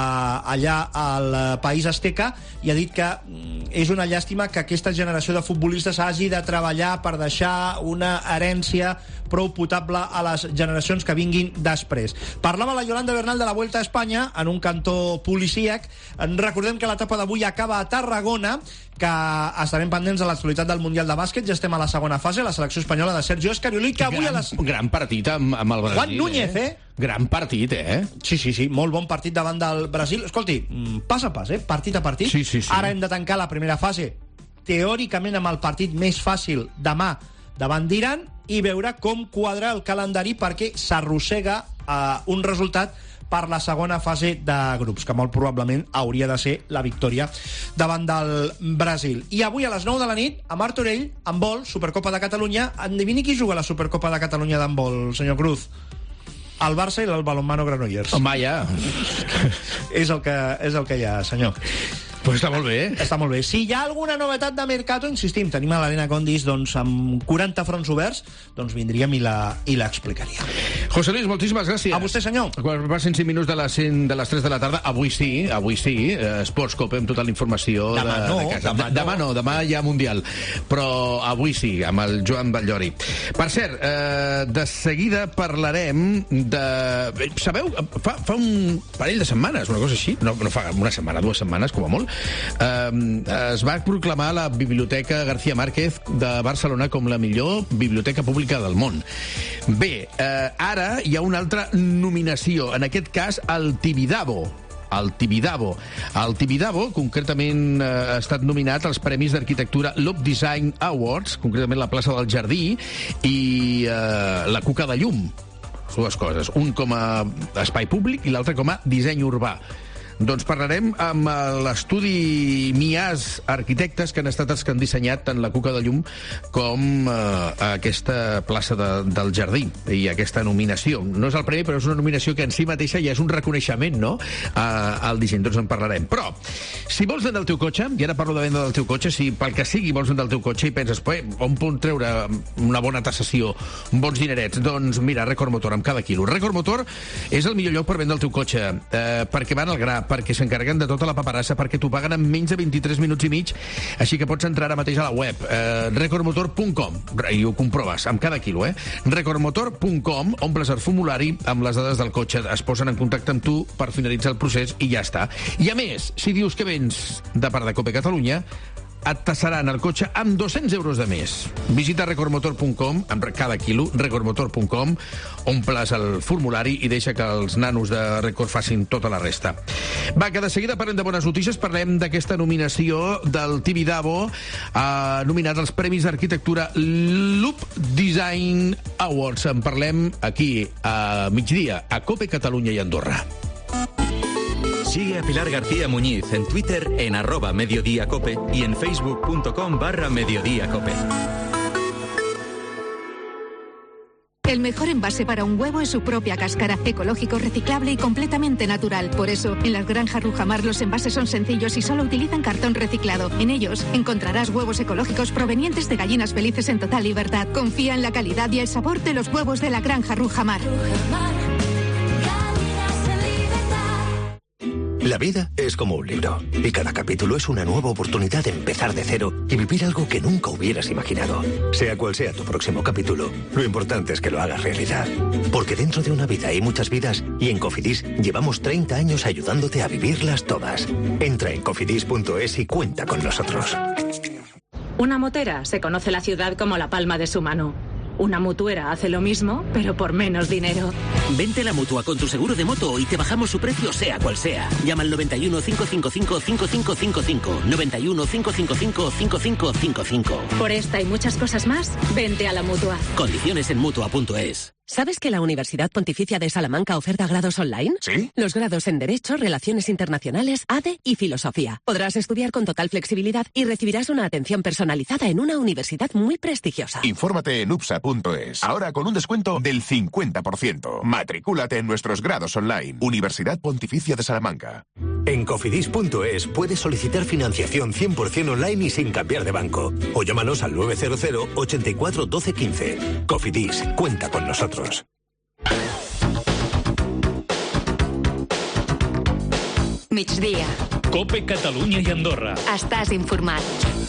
Speaker 4: allà al País Azteca, i ha dit que és una llàstima que aquesta generació de futbolistes hagi de treballar per deixar una herència prou potable a les generacions que vinguin després. Parlava la Yolanda Bernal de la Vuelta a Espanya en un cantó policíac. Recordem que l'etapa d'avui acaba a Tarragona, que estarem pendents de l'actualitat del Mundial de Bàsquet. Ja estem a la segona fase, la selecció espanyola de Sergio Escarioli, que avui a les...
Speaker 3: Gran partit amb el Brasil.
Speaker 4: Juan Núñez,
Speaker 3: Gran partit,
Speaker 4: Sí, molt bon partit davant del Brasil. Escolti, pas a pas, partit a partit.
Speaker 3: Sí.
Speaker 4: Ara hem de tancar la primera fase, teòricament amb el partit més fàcil demà davant d'Iran, i veure com quadra el calendari, perquè s'arrossega un resultat per la segona fase de grups, que molt probablement hauria de ser la victòria davant del Brasil. I avui a les 9 de la nit, a Martorell, handbol, Supercopa de Catalunya. Endevini qui juga a la Supercopa de Catalunya d'handbol, senyor Cruz? El Barça i el Balonmano Granollers.
Speaker 3: Home, ja.
Speaker 4: És el que hi ha, senyor.
Speaker 3: Pues està molt bé,
Speaker 4: Està molt bé. Si hi ha alguna novetat de Mercato, insistim, tenim a l'Arena Condis amb 40 fronts oberts, doncs vindríem i l'explicaríem.
Speaker 3: José Luis, moltíssimes gràcies.
Speaker 4: A vostè, senyor.
Speaker 3: Passen 5 minuts de les 3 de la tarda. Avui sí, Sports Cope amb tota la informació de casa. Demà hi ha Mundial. Però avui sí, amb el Joan Batllori. Per cert, de seguida parlarem de... Sabeu, fa un parell de setmanes, una cosa així, no fa una setmana, 2 setmanes, com a molt, es va proclamar la Biblioteca García Márquez de Barcelona com la millor biblioteca pública del món. Bé, ara hi ha una altra nominació, en aquest cas el Tibidabo. El Tibidabo, concretament, ha estat nominat als Premis d'Arquitectura Loop Design Awards, concretament la plaça del Jardí, i la Cuca de Llum. Dues coses, un com a espai públic i l'altre com a disseny urbà. Doncs parlarem amb l'estudi Mias Arquitectes, que han estat els que han dissenyat tant la Cuca de Llum com aquesta plaça del Jardí i aquesta nominació. No és el premi, però és una nominació que en si mateixa ja és un reconeixement, no?, al disseny. Doncs en parlarem. Però, si vols vendre el teu cotxe, i ara parlo de venda del teu cotxe, si pel que sigui vols vendre el teu cotxe i penses, on puc treure una bona tassació, bons dinerets, doncs mira, Record Motor, amb cada quilo. Record Motor és el millor lloc per vendre el teu cotxe, perquè van al gra, perquè s'encarreguen de tota la paperassa, perquè t'ho paguen en menys de 23 minuts i mig, així que pots entrar ara mateix a la web, recordmotor.com, i ho comproves, amb cada quilo, recordmotor.com, omples el formulari amb les dades del cotxe, es posen en contacte amb tu per finalitzar el procés i ja està. I a més, si dius que vens de part de Cope Catalunya, et tassaran el cotxe amb 200 euros de més. Visita recordmotor.com, amb cada quilo, recordmotor.com, omples el formulari i deixa que els nanos de Record facin tota la resta. Va, que de seguida parlem de bones notícies, parlem d'aquesta nominació del Tibidabo, nominat als Premis d'Arquitectura Loop Design Awards. En parlem aquí, a migdia, a Cope Catalunya i Andorra.
Speaker 2: Sigue a Pilar García Muñiz en Twitter en @mediodíacope y en facebook.com/mediodíacope.
Speaker 5: El mejor envase para un huevo es su propia cáscara, ecológico, reciclable y completamente natural. Por eso, en las granjas Rujamar los envases son sencillos y solo utilizan cartón reciclado. En ellos encontrarás huevos ecológicos provenientes de gallinas felices en total libertad. Confía en la calidad y el sabor de los huevos de la granja Rujamar.
Speaker 7: La vida es como un libro, y cada capítulo es una nueva oportunidad de empezar de cero y vivir algo que nunca hubieras imaginado. Sea cual sea tu próximo capítulo, lo importante es que lo hagas realidad. Porque dentro de una vida hay muchas vidas, y en Cofidis llevamos 30 años ayudándote a vivirlas todas. Entra en cofidis.es y cuenta con nosotros.
Speaker 8: Una motera se conoce la ciudad como la palma de su mano. Una mutuera hace lo mismo, pero por menos dinero.
Speaker 9: Vente a la Mutua con tu seguro de moto y te bajamos su precio sea cual sea. Llama al 91 555 5555. 91 555 5555.
Speaker 8: Por esta y muchas cosas más, vente a la Mutua.
Speaker 9: Condiciones en Mutua.es.
Speaker 10: ¿Sabes que la Universidad Pontificia de Salamanca oferta grados online?
Speaker 7: ¿Sí?
Speaker 10: Los grados en Derecho, Relaciones Internacionales, ADE y Filosofía. Podrás estudiar con total flexibilidad y recibirás una atención personalizada en una universidad muy prestigiosa.
Speaker 26: Infórmate en upsa.es. Ahora con un descuento del 50%. Matricúlate en nuestros grados online. Universidad Pontificia de Salamanca.
Speaker 7: En cofidis.es puedes solicitar financiación 100% online y sin cambiar de banco. O llámanos al 900 84 12 15. Cofidis, cuenta con nosotros.
Speaker 1: Migdia.
Speaker 15: Cope Catalunya i Andorra.
Speaker 1: Estàs informat.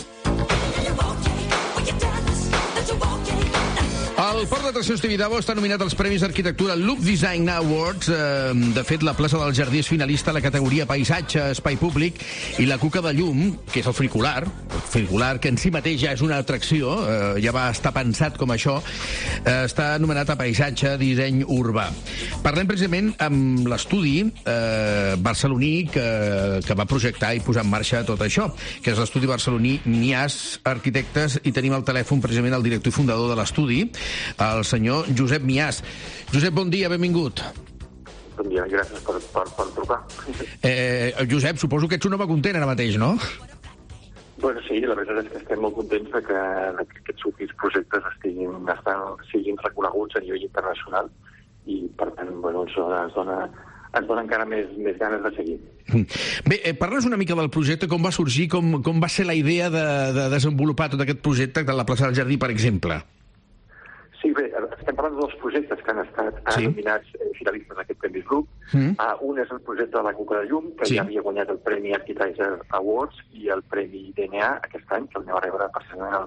Speaker 3: El Port d'Atraccions Tibidabo està nominat als Premis d'Arquitectura Loop Design Awards. De fet, la plaça del Jardí és finalista a la categoria Paisatge, Espai Públic, i la Cuca de Llum, que és el funicular, que en si mateix ja és una atracció, ja va estar pensat com això, està nomenat a Paisatge, Disseny Urbà. Parlem precisament amb l'estudi barceloní que va projectar i posar en marxa tot això, que és l'estudi barceloní Mias Arquitectes, i tenim al telèfon precisament el director i fundador de l'estudi, el senyor Josep Mias. Josep, bon dia, benvingut.
Speaker 27: Bon dia, gràcies per trucar.
Speaker 3: Josep, suposo que ets un home content ara mateix, no?
Speaker 27: Bueno, sí, la veritat és que estem molt contents que aquests últims projectes siguin reconeguts a nivell internacional, i per tant, bueno, es dona ens dona encara més ganes de seguir.
Speaker 3: Bé, parla'ns una mica del projecte, com va sorgir, com va ser la idea de desenvolupar tot aquest projecte de la plaça del Jardí, per exemple.
Speaker 27: Sí, bé, estem parlant de dos projectes que han estat nominats finalistes d'aquest Premi Grup. Un és el projecte de la Cuca de Llum, que ja havia guanyat el Premi Architizer Awards i el Premi DNA aquest any, que el aneu a rebre precisament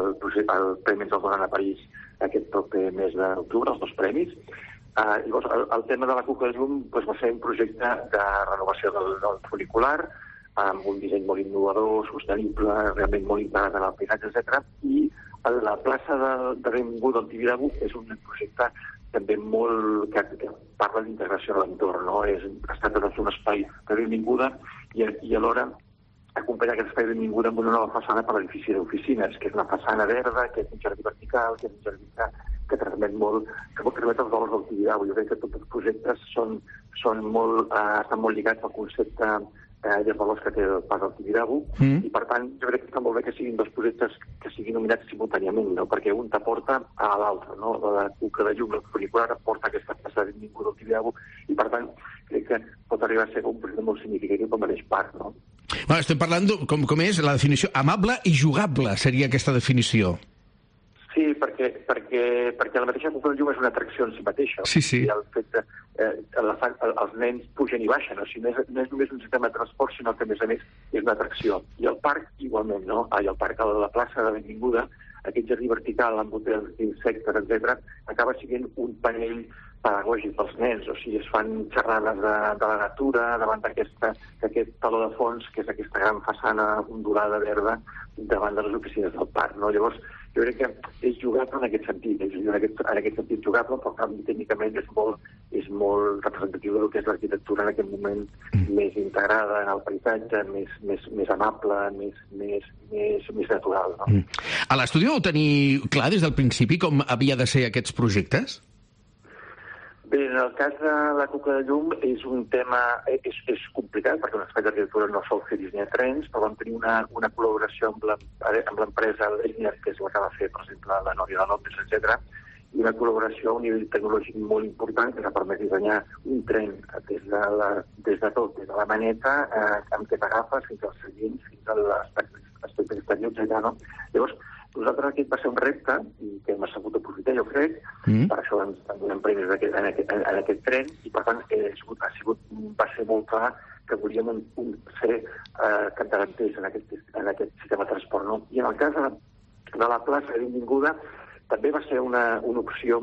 Speaker 27: el Premi ens el donen a París aquest proper mes d'octubre, els dos premis. Llavors, el tema de la Cuca de Llum va ser un projecte de renovació del funicular, amb un disseny molt innovador, sostenible, realment molt integrat en el paisatge, etc. I la plaça de Benvinguda al Tibidabo és un projecte també molt que parla d'integració de l'entorn, no? Ha estat un espai de benvinguda i alhora acompanyar aquest espai de benvinguda amb una nova façana per l'edifici d'oficines, que és una façana verda, que és un jardí vertical, que és un jardí que transmet molt, que transmet els valors del Tibidabo. Jo crec que tots els projectes estan molt lligats al concepte i els valors que té el pas del Tibidabo, i per tant jo crec que està molt bé que siguin dos projectes que siguin nominats simultàniament, no? Perquè un t'aporta a l'altre, no? La Cuca de Llum, el funicular, aporta aquesta plaça de benvinguda del Tibidabo, i per tant crec que pot arribar a ser un projecte molt significatiu pel mateix parc, no?
Speaker 3: Bueno, estem parlant com és la definició amable i jugable, seria aquesta definició.
Speaker 27: Sí, perquè la mateixa Cuca de Llum és una atracció en si mateixa.
Speaker 3: Sí.
Speaker 27: I el fet que els nens pugen i baixen, o sigui, no és només un sistema de transport, sinó que, a més, és una atracció. I el parc, igualment, no? I el parc, la plaça de benvinguda, aquest jardí vertical amb hotels d'insectes, etc., acaba sent un panell pedagògic pels nens, o sigui, es fan xerrades de la natura davant d'aquest taló de fons, que és aquesta gran façana ondulada verda davant de les oficines del parc, no? Llavors, jo crec que és jugable en aquest sentit, en aquest sentit jugable, però tècnicament és molt representatiu del que és l'arquitectura en aquest moment més integrada en el paisatge, més amable, més natural. No?
Speaker 3: A l'estudi vau tenir clar des del principi com havia de ser aquests projectes?
Speaker 27: Bé, en el cas de la Cuca de Llum és un tema és complicat, perquè un espai d'arquitectura no sol fer disseny de trens, però vam tenir una col·laboració amb l'empresa Leitner, que és la que va fer, per exemple, la Nòria de López, etc., i una col·laboració a un nivell tecnològic molt important que ens ha permès dissenyar un tren des de la maneta, amb què t'agafes, fins als seients, fins a l'aspecte exterior, etc. No? Llavors, nosaltres aquest va ser un repte que hem sabut aprofitar, jo crec, per això ens donem premis en aquest tren, i per tant va ser molt clar que volíem ser capdavanters en aquest sistema de transport. No? I en el cas de la plaça de benvinguda també va ser una opció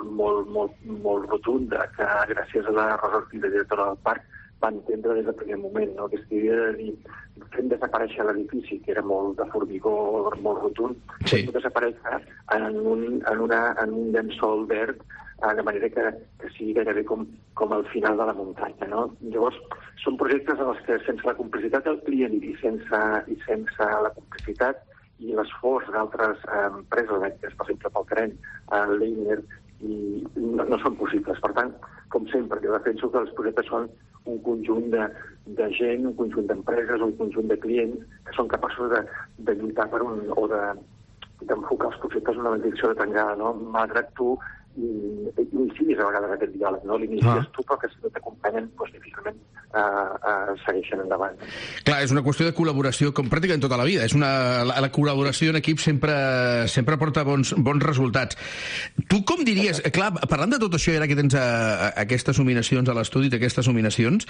Speaker 27: molt rotunda, que gràcies a la Rosa Ortiz, directora del parc, va entendre des del primer moment, no? Aquesta idea de dir, fem desaparèixer l'edifici, que era molt de formigó, molt rotund, fem desaparèixer en un llençol verd, de manera que sigui gairebé com al final de la muntanya. No? Llavors, són projectes en els que sense la complicitat del client i sense la complicitat i l'esforç d'altres empreses, per exemple pel tren, Leitner, no són possibles. Per tant, com sempre, jo defenso que els projectes són un conjunt de gent, un conjunt d'empreses, un conjunt de clients que són capaços de lluitar o d'enfocar els projectes en una direcció determinada, no? Malgrat tu inicies a vegades aquest diàleg, no? L'inicies tu, però que si no t'acompanyen, doncs difícilment segueixen endavant.
Speaker 3: Clar, és una qüestió de col·laboració com pràcticament tota la vida. La col·laboració en equip sempre porta bons resultats. Tu com diries, clar, parlant de tot això, ara que tens aquestes nominacions a l'estudi, d'aquestes nominacions,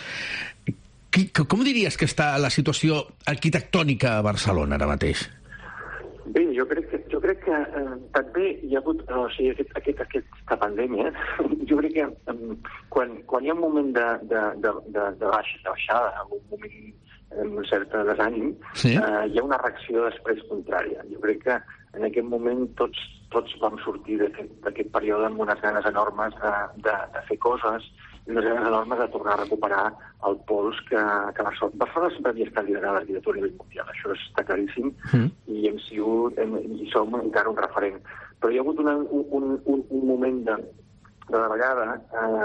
Speaker 3: com diries que està la situació arquitectònica a Barcelona ara mateix?
Speaker 27: Bé, jo crec que també hi ha hagut aquesta pandèmia. Jo crec que quan hi ha un moment de baixada, un moment amb un cert desànim, hi ha una reacció després contrària. Jo crec que en aquest moment tots vam sortir d'aquest període amb unes ganes enormes de fer coses i unes ganes enormes de tornar a recuperar el pols que Barcelona sempre havia estat liderada l'arquitectura a nivell mundial. Això està claríssim i hem sigut i som encara un referent. Però hi ha hagut un moment de davallada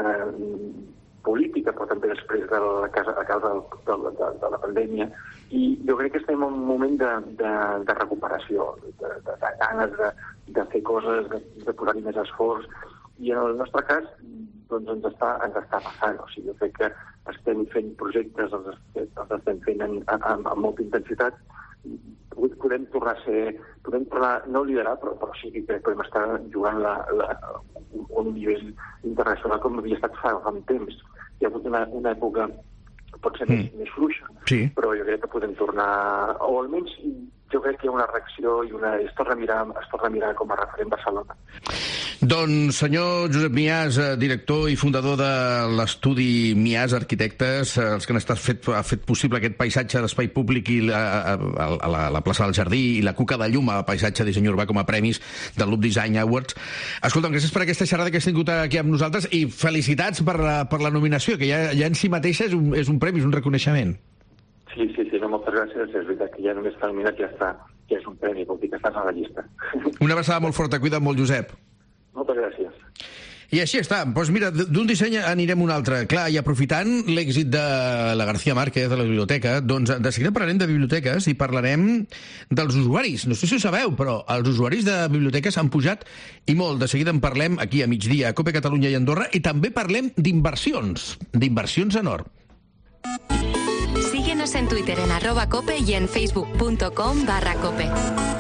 Speaker 27: política, però també després a causa de la pandèmia, i jo crec que estem en un moment de recuperació, de ganes de fer coses, de posar-hi més esforç, i en el nostre cas doncs ens està passant. O sigui, jo crec que estem fent projectes, els estem fent amb molta intensitat. Podem tornar no a liderar, però sí que crec que podem estar jugant un nivell internacional com havia estat fa un temps. Hi ha hagut una època potser més fluixa, però jo crec que podem tornar, o almenys jo crec que hi ha una reacció i es torna a mirar com a referent Barcelona.
Speaker 3: Doncs, senyor Josep Mias, director i fundador de l'estudi Mias Arquitectes, els que ha fet possible aquest paisatge d'espai públic i la plaça del Jardí i la Cuca de Llum a paisatge disseny urbà com a premis del Loop Design Awards. Escolta'm, gràcies per aquesta xerrada que has tingut aquí amb nosaltres i felicitats per la nominació, que ja en si mateixa és un premi, és un reconeixement.
Speaker 27: Sí, no, moltes gràcies. És veritat que ja només està nominat, ja és un premi, vol dir que estàs a la llista.
Speaker 3: Una abraçada molt forta, cuida't molt, Josep.
Speaker 27: Moltes gràcies.
Speaker 3: I així està. Doncs mira, d'un disseny anirem a un altre. Clar, i aprofitant l'èxit de la García Márquez, de la biblioteca, doncs de seguida parlarem de biblioteques i parlarem dels usuaris. No sé si ho sabeu, però els usuaris de biblioteques han pujat i molt. De seguida en parlem aquí a migdia, a Cope Catalunya i Andorra, i també parlem d'inversions en or.
Speaker 1: Síguenos en Twitter en @cope y en facebook.com/cope.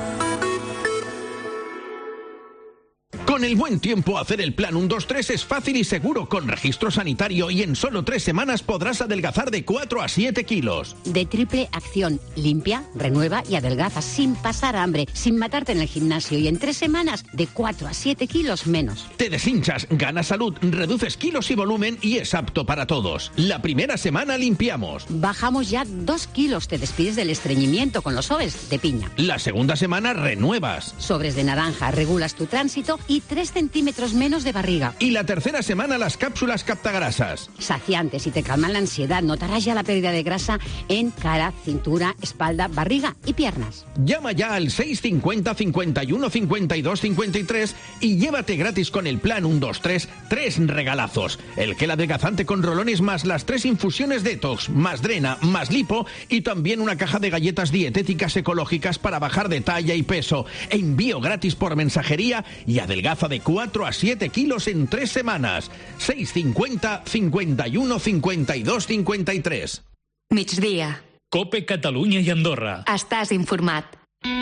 Speaker 3: Con el buen tiempo, hacer el plan 1-2-3 es fácil y seguro, con registro sanitario, y en solo 3 semanas podrás adelgazar de 4 a 7 kilos.
Speaker 11: De triple acción, limpia, renueva y adelgaza sin pasar hambre, sin matarte en el gimnasio, y en 3 semanas de 4 a 7 kilos menos.
Speaker 3: Te deshinchas, ganas salud, reduces kilos y volumen y es apto para todos. La primera semana limpiamos.
Speaker 11: Bajamos ya 2 kilos, te despides del estreñimiento con los sobres de piña.
Speaker 3: La segunda semana renuevas.
Speaker 11: Sobres de naranja, regulas tu tránsito y 3 centímetros menos de barriga.
Speaker 3: Y la tercera semana las cápsulas captagrasas.
Speaker 11: Saciantes y te calman la ansiedad. Notarás ya la pérdida de grasa en cara, cintura, espalda, barriga y piernas.
Speaker 3: Llama ya al 650 51 52 53 y llévate gratis con el plan 1-2-3 3 regalazos. El gel adelgazante con rolones más las 3 infusiones detox, más drena, más lipo y también una caja de galletas dietéticas ecológicas para bajar de talla y peso. Envío gratis por mensajería y adelgaza de 4 a 7 kilos en 3 semanas. 650 51 52 53.
Speaker 1: Migdia.
Speaker 15: Cope Catalunya i Andorra.
Speaker 1: Estàs informat.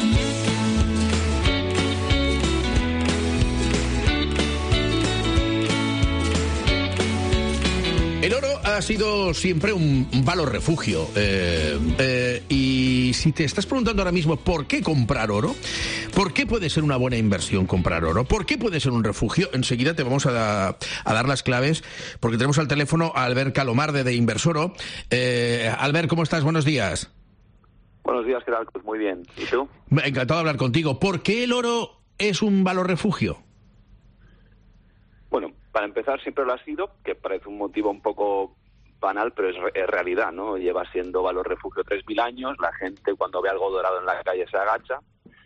Speaker 3: El oro ha sido siempre un valor refugio. Y si te estás preguntando ahora mismo por qué comprar oro, por qué puede ser una buena inversión comprar oro, por qué puede ser un refugio, enseguida te vamos a dar las claves, porque tenemos al teléfono a Albert Calomarde de Inversoro. Albert, ¿cómo estás? Buenos días.
Speaker 12: Buenos días, ¿qué tal? Pues muy bien. ¿Y tú?
Speaker 3: Encantado de hablar contigo. ¿Por qué el oro es un valor refugio?
Speaker 12: Bueno, para empezar siempre lo ha sido, que parece un motivo un poco banal, pero es realidad, ¿no? Lleva siendo valor refugio 3.000 años, la gente cuando ve algo dorado en la calle se agacha.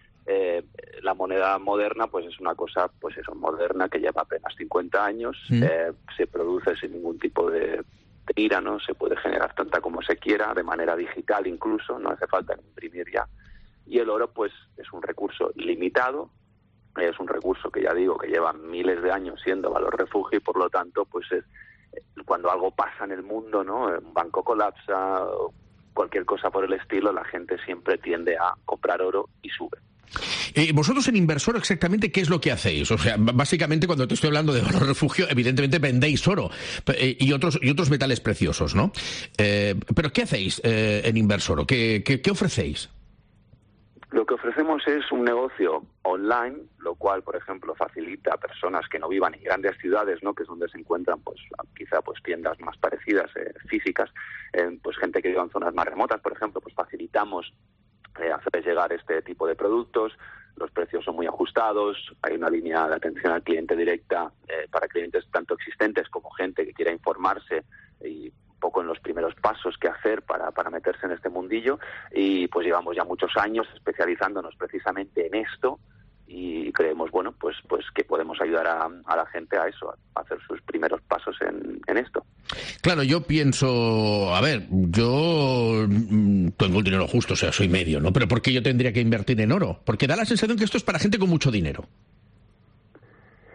Speaker 12: La moneda moderna pues es una cosa pues eso, moderna, que lleva apenas 50 años, se produce sin ningún tipo de ira, ¿no? Se puede generar tanta como se quiera, de manera digital incluso, no hace falta imprimir ya. Y el oro pues es un recurso limitado, es un recurso que ya digo que lleva miles de años siendo valor refugio y por lo tanto pues es, cuando algo pasa en el mundo, ¿no? Un banco colapsa, cualquier cosa por el estilo, la gente siempre tiende a comprar oro y sube.
Speaker 3: Vosotros en Inversoro exactamente ¿qué es lo que hacéis? O sea, básicamente cuando te estoy hablando de valor refugio, evidentemente vendéis oro y otros metales preciosos, ¿no? Pero ¿qué hacéis en Inversoro? ¿Qué ofrecéis?
Speaker 12: Lo que ofrecemos es un negocio online, lo cual, por ejemplo, facilita a personas que no vivan en grandes ciudades, ¿no? Que es donde se encuentran, pues, quizá, pues, tiendas más parecidas, físicas, pues, gente que viva en zonas más remotas, por ejemplo, pues, facilitamos hacer llegar este tipo de productos. Los precios son muy ajustados, hay una línea de atención al cliente directa para clientes tanto existentes como gente que quiera informarse y poco en los primeros pasos que hacer para meterse en este mundillo, y pues llevamos ya muchos años especializándonos precisamente en esto y creemos, bueno, pues que podemos ayudar a la gente a eso, a hacer sus primeros pasos en esto.
Speaker 3: Claro, yo pienso, a ver, yo tengo el dinero justo, o sea, soy medio, ¿no? Pero ¿por qué yo tendría que invertir en oro? Porque da la sensación que esto es para gente con mucho dinero.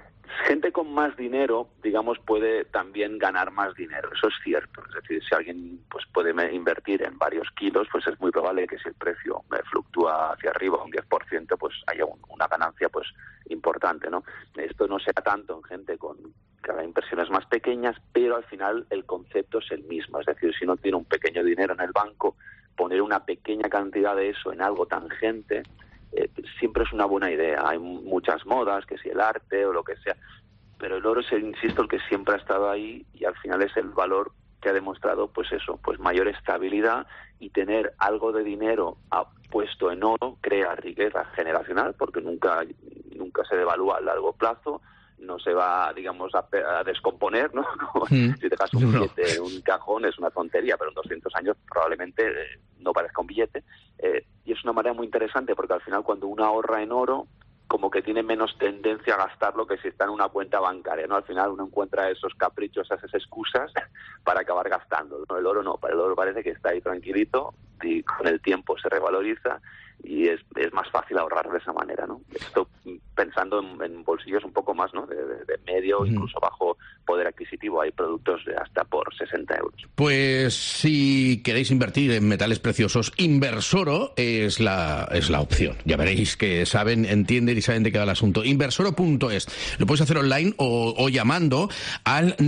Speaker 12: Gente con más dinero, digamos, puede también ganar más dinero, eso es cierto. Es decir, si alguien pues puede invertir en varios kilos, pues es muy probable que si el precio fluctúa hacia arriba un 10%, pues haya una ganancia pues importante, ¿no? Esto no sea tanto en gente con inversiones más pequeñas, pero al final el concepto es el mismo. Es decir, si uno tiene un pequeño dinero en el banco, poner una pequeña cantidad de eso en algo tangente siempre es una buena idea. Hay muchas modas, que si el arte o lo que sea, pero el oro es, insisto, el que siempre ha estado ahí y al final es el valor que ha demostrado, pues eso, pues mayor estabilidad, y tener algo de dinero puesto en oro crea riqueza generacional porque nunca se devalúa a largo plazo, no se va, digamos, a descomponer, ¿no? Si dejas un billete en un cajón es una tontería, pero en 200 años probablemente no parezca un billete. Y es una manera muy interesante porque al final cuando uno ahorra en oro, como que tiene menos tendencia a gastarlo que si está en una cuenta bancaria, ¿no? Al final uno encuentra esos caprichos, esas excusas para acabar gastando, ¿no? El oro no, para el oro parece que está ahí tranquilito y con el tiempo se revaloriza y es más fácil ahorrar de esa manera, ¿no? Esto pensando en bolsillos un poco más, ¿no? De medio, incluso bajo poder adquisitivo. Hay productos de hasta por 60 euros.
Speaker 3: Pues si queréis invertir en metales preciosos, Inversoro es la opción. Ya veréis que entienden y saben de qué va el asunto. Inversoro.es. Lo puedes hacer online o llamando al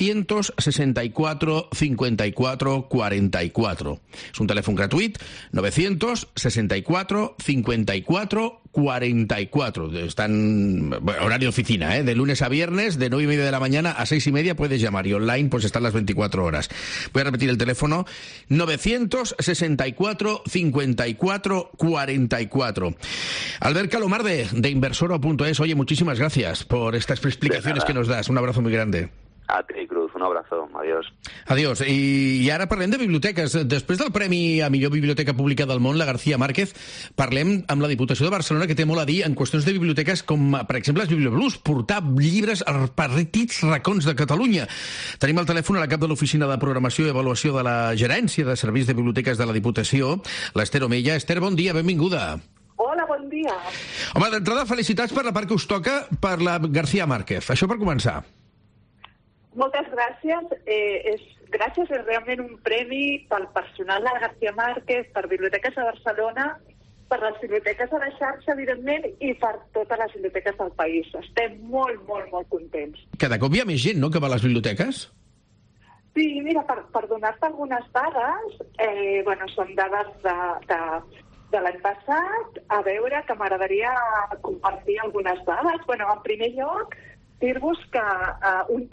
Speaker 3: 964 54 44. Es un teléfono gratuït, 964 54 44. Están horario de oficina, de lunes a viernes, de 9:30 de la mañana a 6:30 puedes llamar, y online pues están las 24 horas. Voy a repetir el teléfono: 964 54 44. Albert Calomar de Inversoro.es. Oye, muchísimas gracias por estas explicaciones que nos das. Un abrazo muy grande.
Speaker 12: A ti, Cruz, un abrazo. Adiós.
Speaker 3: Adiós. I ara parlem de biblioteques. Després del Premi a Millor Biblioteca Pública del Món, la García Márquez, parlem amb la Diputació de Barcelona, que té molt a dir en qüestions de biblioteques com, per exemple, els Biblioblues, portar llibres a petits racons de Catalunya. Tenim al telèfon a la cap de l'Oficina de Programació i Avaluació de la Gerència de Serveis de Biblioteques de la Diputació, l'Ester Omella. Ester, bon dia, benvinguda.
Speaker 13: Hola, bon dia.
Speaker 3: Home, d'entrada, felicitats per la part que us toca per la García Márquez. Això per començar.
Speaker 13: Moltes gràcies. Gràcies és realment un premi pel personal de García Márquez, per Biblioteques de Barcelona, per les biblioteques de la xarxa, evidentment, i per totes les biblioteques del país. Estem molt, molt, molt contents.
Speaker 3: Cada cop hi ha més gent, no?, que va a les biblioteques?
Speaker 13: Sí, mira, per donar-te algunes dades, són dades de l'any passat, a veure, que m'agradaria compartir algunes dades. En primer lloc, dir-vos que un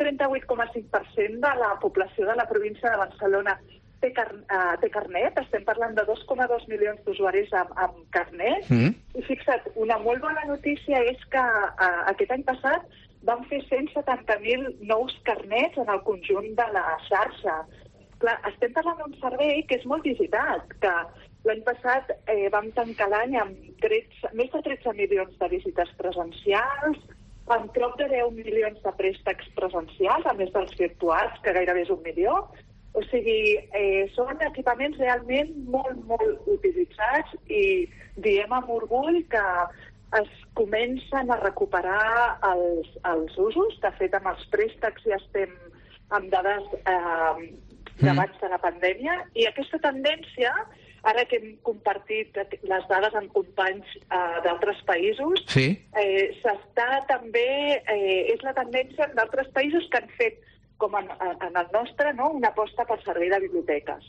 Speaker 13: 38,5% de la població de la província de Barcelona té carnet. Estem parlant de 2,2 milions d'usuaris amb carnet. I fixa't, una molt bona notícia és que aquest any passat van fer 170.000 nous carnets en el conjunt de la xarxa. Clar, estem parlant d'un servei que és molt visitat, que l'any passat vam tancar l'any amb més de 13 milions de visites presencials, amb prop de 10 milions de préstecs presencials, a més dels virtuals, que gairebé és 1 milió. O sigui, són equipaments realment molt, molt utilitzats i diem amb orgull que es comencen a recuperar els usos. De fet, amb els préstecs ja estem amb dades d'abans de la pandèmia, i aquesta tendència, ara que hem compartit les dades amb companys d'altres països, s'està també, és la tendència d'altres països que han fet, com en el nostre, una aposta pel servei de biblioteques.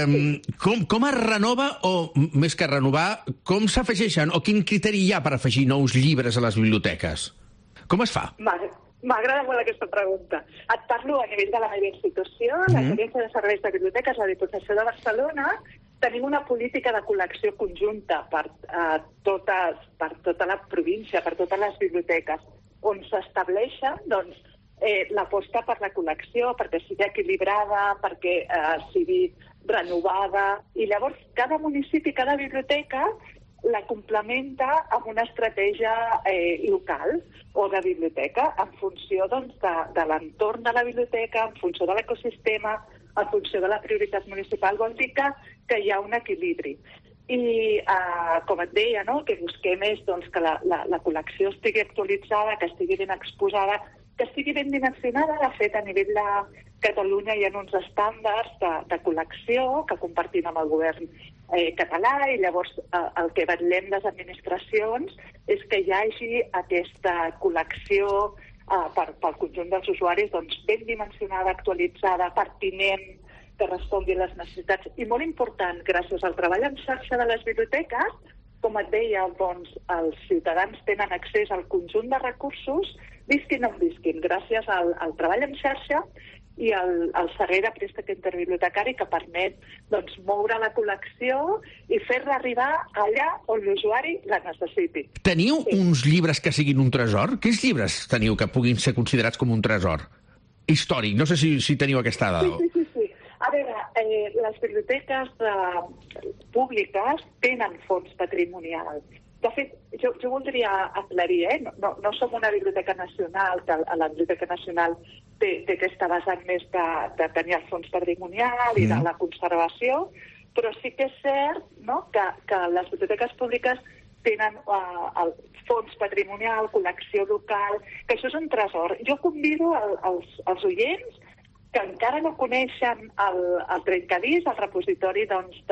Speaker 3: Com es renova, o més que renovar, com s'afegeixen, o quin criteri hi ha per afegir nous llibres a les biblioteques? Com es fa?
Speaker 13: M'agrada molt aquesta pregunta. Et parlo a nivell de la meva institució, la Gerència de Serveis de Biblioteques, la Diputació de Barcelona. Tenim una política de col·lecció conjunta per tota la província, per totes les biblioteques, on s'estableixen l'aposta per la col·lecció, perquè sigui equilibrada, perquè sigui renovada. I llavors cada municipi, cada biblioteca la complementa amb una estratègia local o de biblioteca en funció de l'entorn de la biblioteca, en funció de l'ecosistema, en funció de la prioritat municipal. Vol dir que hi ha un equilibri. I, com et deia, que busquem és que la col·lecció estigui actualitzada, que estigui ben exposada, que estigui ben dimensionada. De fet, a nivell de Catalunya hi ha uns estàndards de col·lecció que compartim amb el govern català, i llavors el que vetllem les administracions és que hi hagi aquesta col·lecció pel conjunt dels usuaris ben dimensionada, actualitzada, pertinent, que respongui a les necessitats. I molt important, gràcies al treball en xarxa de les biblioteques, com et deia, doncs, els ciutadans tenen accés al conjunt de recursos, visquin on visquin, gràcies al treball en xarxa i al servei de préstec interbibliotecari, que permet moure la col·lecció i fer-la arribar allà on l'usuari la necessiti.
Speaker 3: Teniu uns llibres que siguin un tresor? Quins llibres teniu que puguin ser considerats com un tresor històric? No sé si teniu aquesta dada.
Speaker 13: Sí. A veure, les biblioteques públiques tenen fons patrimonial. De fet, jo voldria aclarir, no som una biblioteca nacional, que la Biblioteca Nacional té aquesta vessant més de tenir el fons patrimonial i de la conservació, però sí que és cert que les biblioteques públiques tenen el fons patrimonial, col·lecció local, que això és un tresor. Jo convido els oients que encara no coneixen el trencadís, el repositori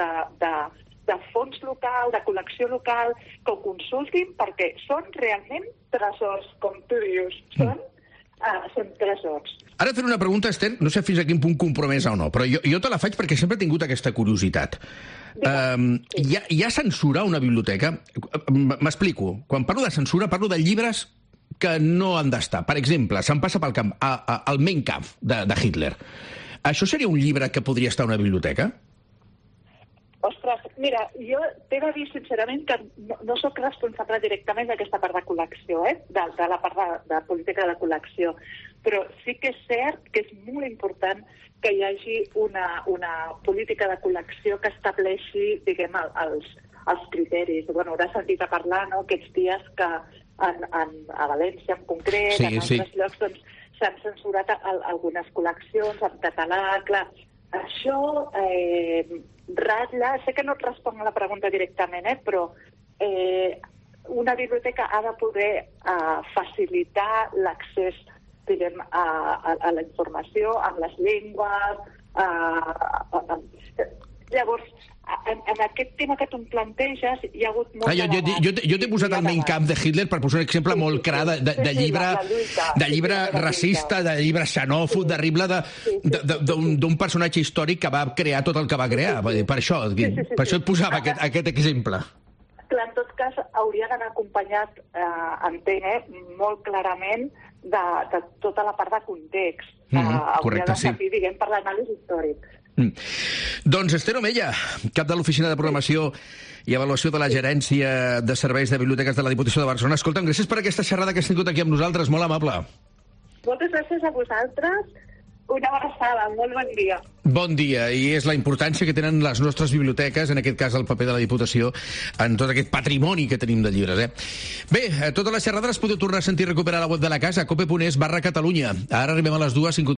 Speaker 13: de fons local, de col·lecció local, que ho consultin, perquè són realment tresors, com tu dius. Són tresors.
Speaker 3: Ara et faré una pregunta, Esther, no sé fins a quin punt compromesa o no, però jo te la faig perquè sempre he tingut aquesta curiositat. Hi ha censura a una biblioteca? M'explico. Quan parlo de censura, parlo de llibres que no han d'estar. Per exemple, se'm passa pel camp el Mein Kampf de Hitler. Això seria un llibre que podria estar a una biblioteca?
Speaker 13: Ostres, mira, jo t'he de dir sincerament que no sóc responsable directament d'aquesta part de col·lecció, de la part de política de col·lecció, però sí que és cert que és molt important que hi hagi una política de col·lecció que estableixi, diguem, els criteris. Bueno, hauràs sentit a parlar, aquests dies que a València en concret, en altres llocs, s'han censurat algunes col·leccions en català. Clar, això ratlla, sé que no et responc a la pregunta directament, però una biblioteca ha de poder facilitar l'accés, diguem, a la informació, amb les llengües. Llavors, en aquest tema que tu em planteges, hi ha hagut molt de debat.
Speaker 3: Jo t'he posat el Mein Kampf de Hitler per posar un exemple molt clar de llibre racista, de llibre xenòfob, terrible, d'un personatge històric que va crear tot el que va crear. Per això et posava aquest exemple.
Speaker 13: Clar, en tot cas, hauria d'anar acompanyat, entenc, molt clarament de tota la part de context. Hauria de servir, diguem, per l'anàlisi històric.
Speaker 3: Doncs Esther Omella, cap de l'Oficina de Programació i Avaluació de la Gerència de Serveis de Biblioteques de la Diputació de Barcelona. Escolta'm, gràcies per aquesta xerrada que has tingut aquí amb nosaltres, molt amable.
Speaker 13: Moltes gràcies a vosaltres. Una abraçada, molt bon dia.
Speaker 3: Bon dia, i és la importància que tenen les nostres biblioteques, en aquest cas el paper de la Diputació, en tot aquest patrimoni que tenim de llibres. Bé, totes les xerrades les podeu tornar a sentir i recuperar a la web de la casa, cope.es/Catalunya. Ara arribem a les 2:50.